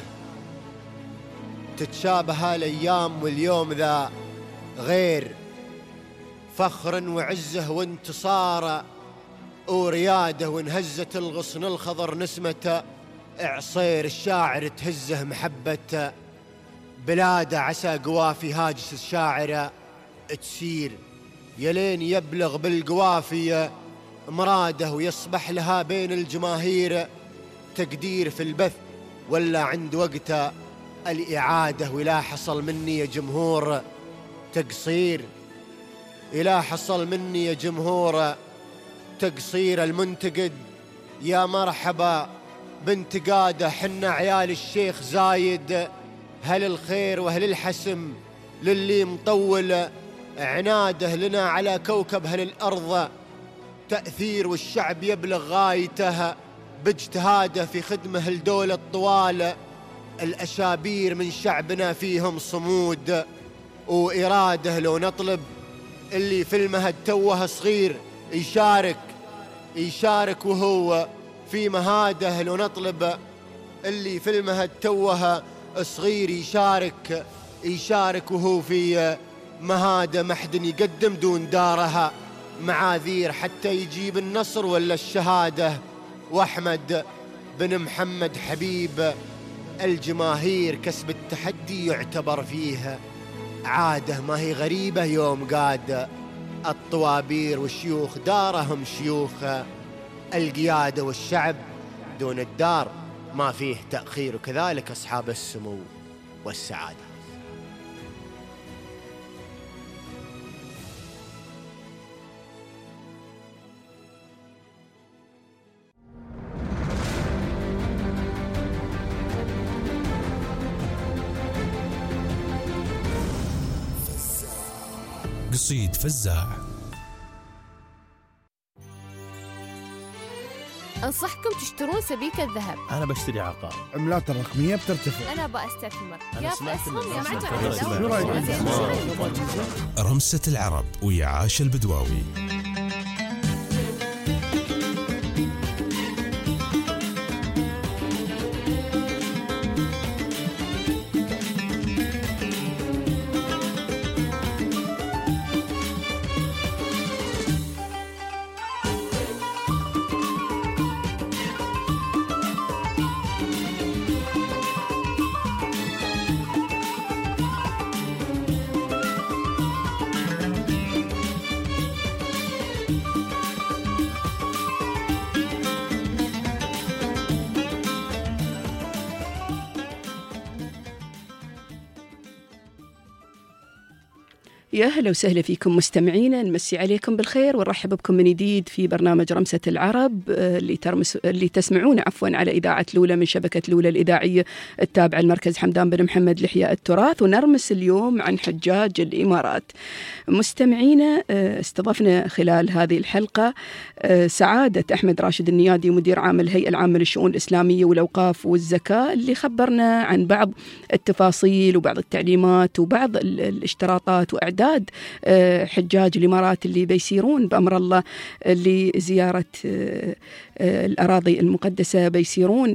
تتشابه الأيام واليوم ذا غير، فخر وعزه وانتصار ورياده، وانهزت الغصن الخضر نسمته، عصير الشاعر تهزه محبة بلاده. عسى قوافي هاجس الشاعر تسير، يلين يبلغ بالقوافي مراده، ويصبح لها بين الجماهير تقدير في البث ولا عند وقت الإعادة. ولا حصل مني يا جمهور تقصير، إلا حصل مني يا جمهور تقصير. المنتقد يا مرحبا بانتقاده، حنا عيال الشيخ زايد، هل الخير وهل الحسم للي مطول عناده. لنا على كوكب هل الأرض تأثير، والشعب يبلغ غايته باجتهاده في خدمه الدولة الطوال. الأشابير من شعبنا فيهم صمود وإرادة، لو نطلب اللي في المهد توه صغير يشارك يشارك وهو في مهاده. لو نطلب اللي في المهد توه صغير يشارك يشارك وهو في مهاده. محد يقدم دون دارها معاذير حتى يجيب النصر ولا الشهادة. وأحمد بن محمد حبيب الجماهير كسب التحدي يعتبر فيه عادة، ما هي غريبة يوم قاد الطوابير والشيوخ دارهم شيوخ القيادة. والشعب دون الدار ما فيه تأخير، وكذلك أصحاب السمو والسعادة. قصيد فزاع. أنصحكم تشترون سبيكة ذهب. أنا بشتري عقار. عملات الرقمية بترتفع. أنا بأستثمر. أنا يا سمعت بأسهم يا معتمد. رمسة العرب ويا عاش البدواوي. يا هلا وسهلا فيكم مستمعينا، نمسي عليكم بالخير ونرحب بكم من جديد في برنامج رمسة العرب اللي ترمس اللي تسمعون عفوا على إذاعة لولا من شبكة لولا الإذاعية التابعة لمركز حمدان بن محمد لإحياء التراث. ونرمس اليوم عن حجاج الإمارات. مستمعينا، استضفنا خلال هذه الحلقة سعادة أحمد راشد النيادي، مدير عام الهيئة العامة للشؤون الإسلامية والأوقاف والزكاة، اللي خبرنا عن بعض التفاصيل وبعض التعليمات وبعض الاشتراطات وأعداد حجاج الإمارات اللي بيسيرون بأمر الله لزيارة الأراضي المقدسة، بيسيرون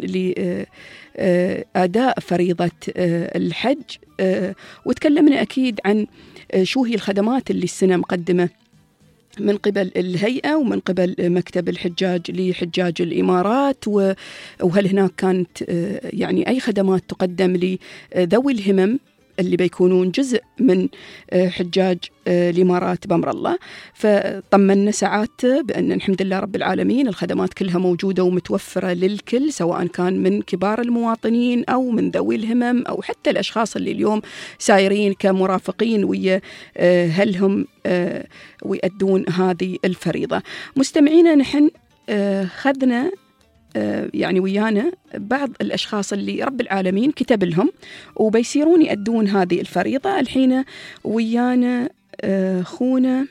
لأداء فريضة الحج. وتكلمنا أكيد عن شو هي الخدمات اللي السنة مقدمة من قبل الهيئة ومن قبل مكتب الحجاج لحجاج الإمارات، وهل هناك كانت يعني أي خدمات تقدم لذوي الهمم اللي بيكونون جزء من حجاج الإمارات بأمر الله. فطمنا سعادته بأن الحمد لله رب العالمين الخدمات كلها موجودة ومتوفرة للكل، سواء كان من كبار المواطنين أو من ذوي الهمم أو حتى الأشخاص اللي اليوم سايرين كمرافقين ويا هلهم ويأدون هذه الفريضة. مستمعينا، نحن خذنا يعني ويانا بعض الأشخاص اللي رب العالمين كتب لهم وبيسيرون يأدون هذه الفريضة. الحين ويانا خونا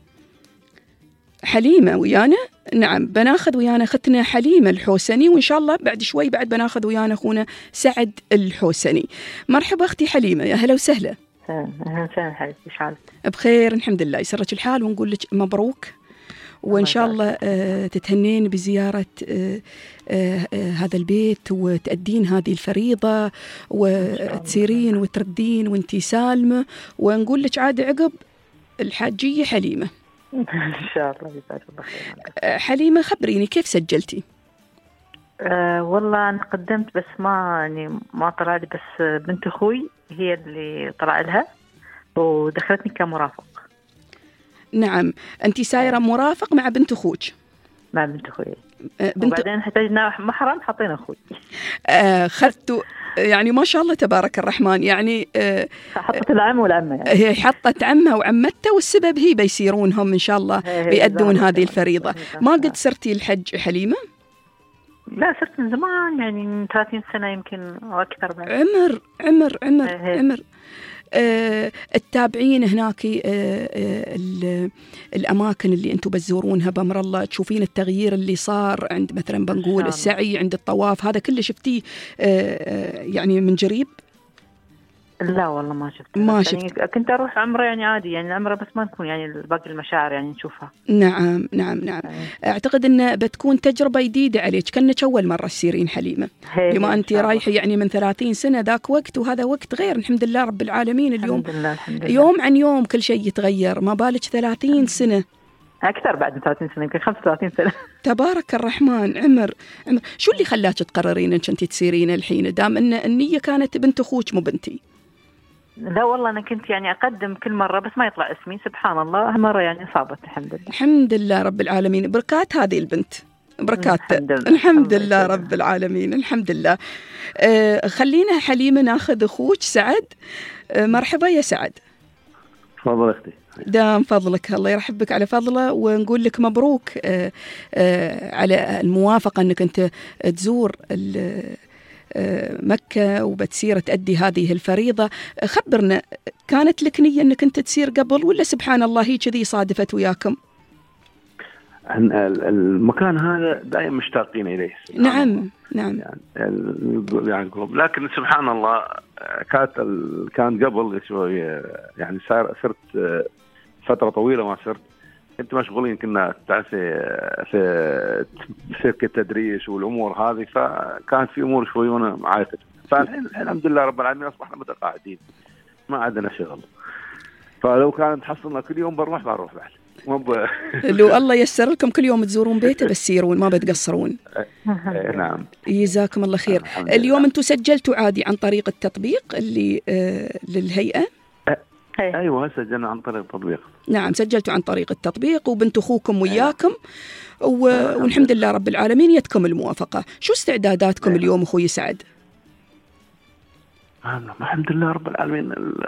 حليمة ويانا، نعم بناخذ ويانا ختنا حليمة الحوسني، وإن شاء الله بعد شوي بعد بناخذ ويانا خونا سعد الحوسني. مرحبا أختي حليمة، يا هلا وسهلا. أهلا وسهلا حبيبتي، إيش حالك؟ بخير الحمد لله، يسرك الحال ونقول لك مبروك، وإن شاء الله آه تتهنين بزيارة آه آه هذا البيت وتأدين هذه الفريضة وتسيرين وتردين وانتي سالمة، ونقول لك عاد عقب الحاجية حليمة إن شاء الله. جزاك الله خير. آه حليمة، خبريني كيف سجلتي؟ أه والله أنا قدمت بس ما يعني ما طلع لي، بس بنت أخوي هي اللي طلع لها ودخلتني كمرافق. نعم، أنت سايرة مرافق مع بنت أخوك؟ مع بنت أخوي. بنت... وبعدين احتاجنا محرم حطينا أخوي. آه خذتوا يعني ما شاء الله تبارك الرحمن، يعني آه حطت العم والعمة يعني. هي حطت عمها وعمتها، والسبب هي بيسيرونهم إن شاء الله بيأدون هذه الفريضة. ما قد سرتي الحج حليمة؟ لا صرت من زمان، يعني من ثلاثين سنة يمكن أو أكثر بعد. عمر عمر عمر هي. عمر آه التابعين هناك، آه آه الأماكن اللي أنتم بتزورونها بأمر الله، تشوفين التغيير اللي صار عند مثلا بنقول السعي، عند الطواف، هذا كله شفتيه آه يعني من قريب؟ لا والله ما شفت. ما يعني شفت. كنت أروح عمرة يعني عادي، يعني العمرة بس ما تكون يعني باقي المشاعر يعني نشوفها. نعم نعم نعم. أعتقد أن بتكون تجربة جديدة عليك، كأنك أول مرة تسيرين حليمة، بما أنت رايحة يعني من ثلاثين سنة، ذاك وقت وهذا وقت غير. الحمد لله رب العالمين اليوم الحمد لله الحمد لله. يوم عن يوم كل شيء يتغير، ما بالك ثلاثين سنة. أكثر بعد ثلاثين سنة، يمكن خمسة وثلاثين سنة. تبارك الرحمن. عمر عمر شو اللي خلاك تقررين أنك أنت تسيرين الحين، دام أن النية كانت بنت أخوك مو بنتي؟ لا والله أنا كنت يعني أقدم كل مرة بس ما يطلع اسمي، سبحان الله مرة يعني صابت. الحمد لله الحمد لله رب العالمين، بركات هذه البنت، بركات الحمد لله, الحمد لله رب العالمين. الحمد لله. آه خلينا حليمة ناخذ أخوك سعد. آه مرحبا يا سعد. تفضل أختي. دام فضلك، الله يرحبك على فضله، ونقول لك مبروك آه آه على الموافقة أنك أنت تزور مكة وبتسير تأدي هذه الفريضة. خبرنا، كانت لك نية أنك أنت تسير قبل، ولا سبحان الله هي كذي صادفت وياكم؟ المكان هذا دائما مشتاقين إليه. نعم نعم. يعني يعني لكن سبحان الله كانت كان قبل شوي يعني صار صرت فترة طويلة ما صرت، كنت مشغولين كنا تعرفي في سلك التدريس والامور هذه، فكانت في امور شوي وانا عايقه. فالحين الحمد لله رب العالمين اصبحنا متقاعدين ما عندنا شغل، فلو كانت حصلنا كل يوم بنروح بنروح بعد مب... لو الله يسر لكم كل يوم تزورون بيته بس سيرون ما بتقصرون. نعم جزاكم الله خير. اليوم انتم سجلتوا عادي عن طريق التطبيق اللي آه للهيئة؟ ايوه سجلنا عن طريق التطبيق. نعم سجلتوا عن طريق التطبيق وبنت اخوكم وياكم و... والحمد لله رب العالمين يدكم الموافقة. شو استعداداتكم اليوم اخوي سعد؟ الحمد لله رب العالمين.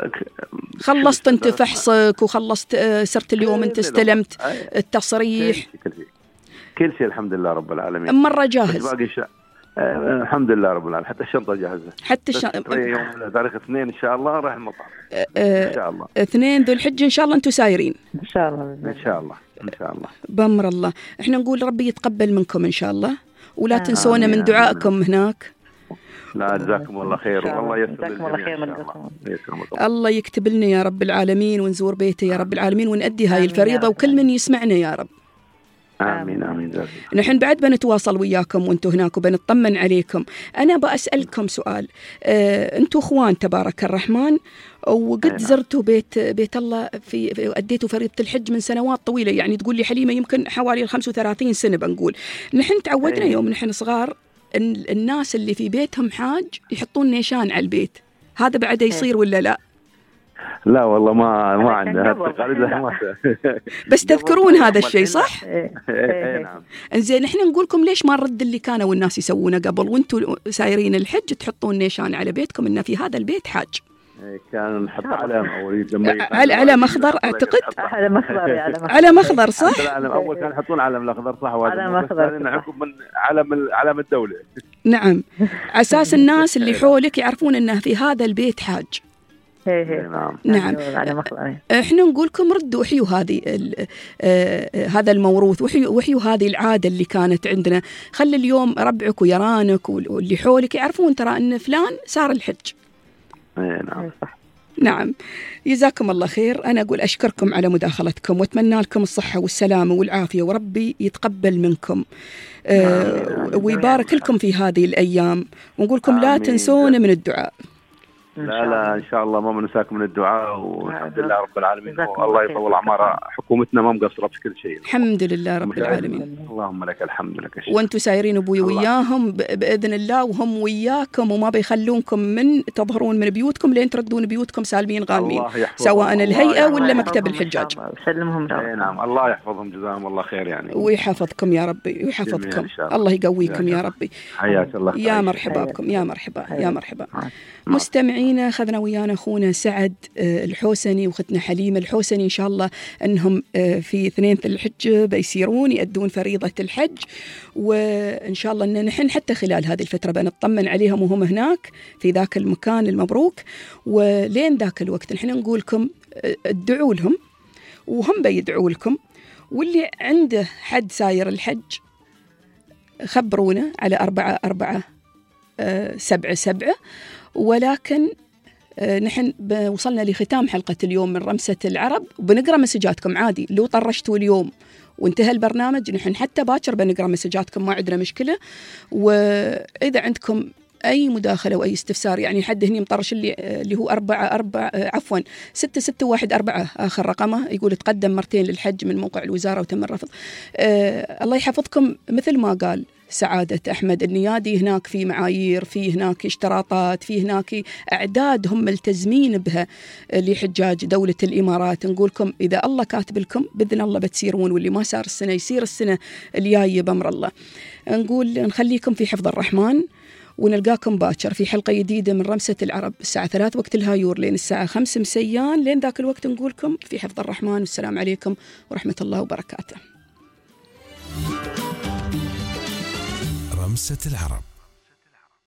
خلصت أنت فحصك وخلصت صرت اليوم أنت استلمت التصريح كل شيء كل شيء الحمد لله رب العالمين. مرة جاهز آه الحمد لله رب العالمين. حتى الشنطة جاهزة. حتى الشنطة يوم تاريخ اثنين إن شاء الله راح المطار. آه إن شاء الله. اثنين ذو الحجة إن شاء الله أنتم سايرين. إن شاء الله. إن شاء الله إن شاء الله. بأمر الله. إحنا نقول ربي يتقبل منكم إن شاء الله ولا تنسونا من دعائكم هناك. لا جزاكم الله خير والله يسر جزاكم الله خير. الله يكتب لنا يا رب العالمين ونزور بيته يا رب العالمين ونأدي هاي الفريضة وكل من يسمعنا يا رب. آمين آمين. نحن بعد بنتواصل وياكم وانتم هناك وبنطمن عليكم. أنا بأسألكم سؤال. آه، انتم اخوان تبارك الرحمن وقد زرتوا بيت بيت الله في أديتوا فريضة الحج من سنوات طويلة، يعني تقول لي حليمة يمكن حوالي خمسة وثلاثين سنة بنقول. نحن تعودنا يوم نحن صغار إن الناس اللي في بيتهم حاج يحطون نيشان على البيت، هذا بعد يصير ولا لا؟ لا والله ما ما عندنا ما بس تذكرون هذا الشيء صح؟ اي نعم. انزين احنا نقولكم ليش ما نرد اللي كانوا الناس يسوونه قبل وانتم سايرين الحج تحطون نيشان على بيتكم ان في هذا البيت حاج. كان نحط علم اول لما على علم اخضر اعتقد. علم اخضر علم اخضر صح؟ اول كان يحطون علم الاخضر صح. علم اخضر نعقب من علم علم الدوله. نعم على اساس الناس اللي حولك يعرفون انه في هذا البيت حاج. نعم نعم. احنا نقولكم ردوا وحيوا هذه آه هذا الموروث وحيوا وحيوا هذه العاده اللي كانت عندنا. خلي اليوم ربعك ويرانك واللي حولك يعرفون ترى ان فلان صار الحج. نعم نعم. جزاكم الله خير. أنا أقول أشكركم على مداخلتكم وأتمنى لكم الصحة والسلامة والعافية وربي يتقبل منكم آه ويبارك لكم في هذه الأيام ونقولكم لا تنسونا من الدعاء. لا لا إن شاء الله ما بنساك من الدعاء والحمد لله رب العالمين. الله يطول أعمار حكومتنا ما مقصرة في كل شيء. الحمد لله رب العالمين. اللهم لك الحمد لك الشكر. وأنتم سايرين أبوي وياهم بإذن الله وهم وياكم وما بيخلونكم من تظهرون من بيوتكم لين تردون بيوتكم سالمين غانمين سواء الهيئة ولا مكتب الحجاج. سلمهم له. نعم الله يحفظهم جزاهم الله خير يعني. ويحفظكم يا ربي ويحفظكم. الله يقويكم يا ربي. حياك الله. يا مرحبا بكم يا مرحبا يا مرحبا. مستمعين أخذنا ويانا أخونا سعد الحوسني وأختنا حليمة الحوسني إن شاء الله أنهم في اثنين ذي الحجة بيسيرون يأدون فريضة الحج وإن شاء الله أن نحن حتى خلال هذه الفترة بنطمن عليهم وهم هناك في ذاك المكان المبروك ولين ذاك الوقت نحن نقولكم ادعوا لهم وهم بيدعوا لكم واللي عنده حد ساير الحج خبرونا على أربعة أربعة سبعة سبعة. ولكن نحن وصلنا لختام حلقة اليوم من رمسة العرب وبنقرأ مسجاتكم عادي. لو طرشتوا اليوم وانتهى البرنامج نحن حتى باكر بنقرأ مسجاتكم ما عندنا مشكلة. وإذا عندكم أي مداخلة وأي استفسار يعني حد هني مطرش اللي اللي هو أربعة أربعة عفوا ستة ستة واحد أربعة آخر رقمه يقول تقدم مرتين للحج من موقع الوزارة وتم الرفض. آه الله يحفظكم. مثل ما قال سعادة أحمد النيادي هناك في معايير في هناك اشتراطات في هناك أعداد هم ملتزمين بها لحجاج دولة الإمارات. نقولكم إذا الله كاتب لكم بإذن الله بتسيرون واللي ما سار السنة يصير السنة الجاية بأمر الله. نقول نخليكم في حفظ الرحمن ونلقاكم باكر في حلقة جديدة من رمسة العرب الساعة ثلاث وقت الهايور لين الساعة خمس مسيان. لين ذاك الوقت نقولكم في حفظ الرحمن والسلام عليكم ورحمة الله وبركاته. رمسة العرب.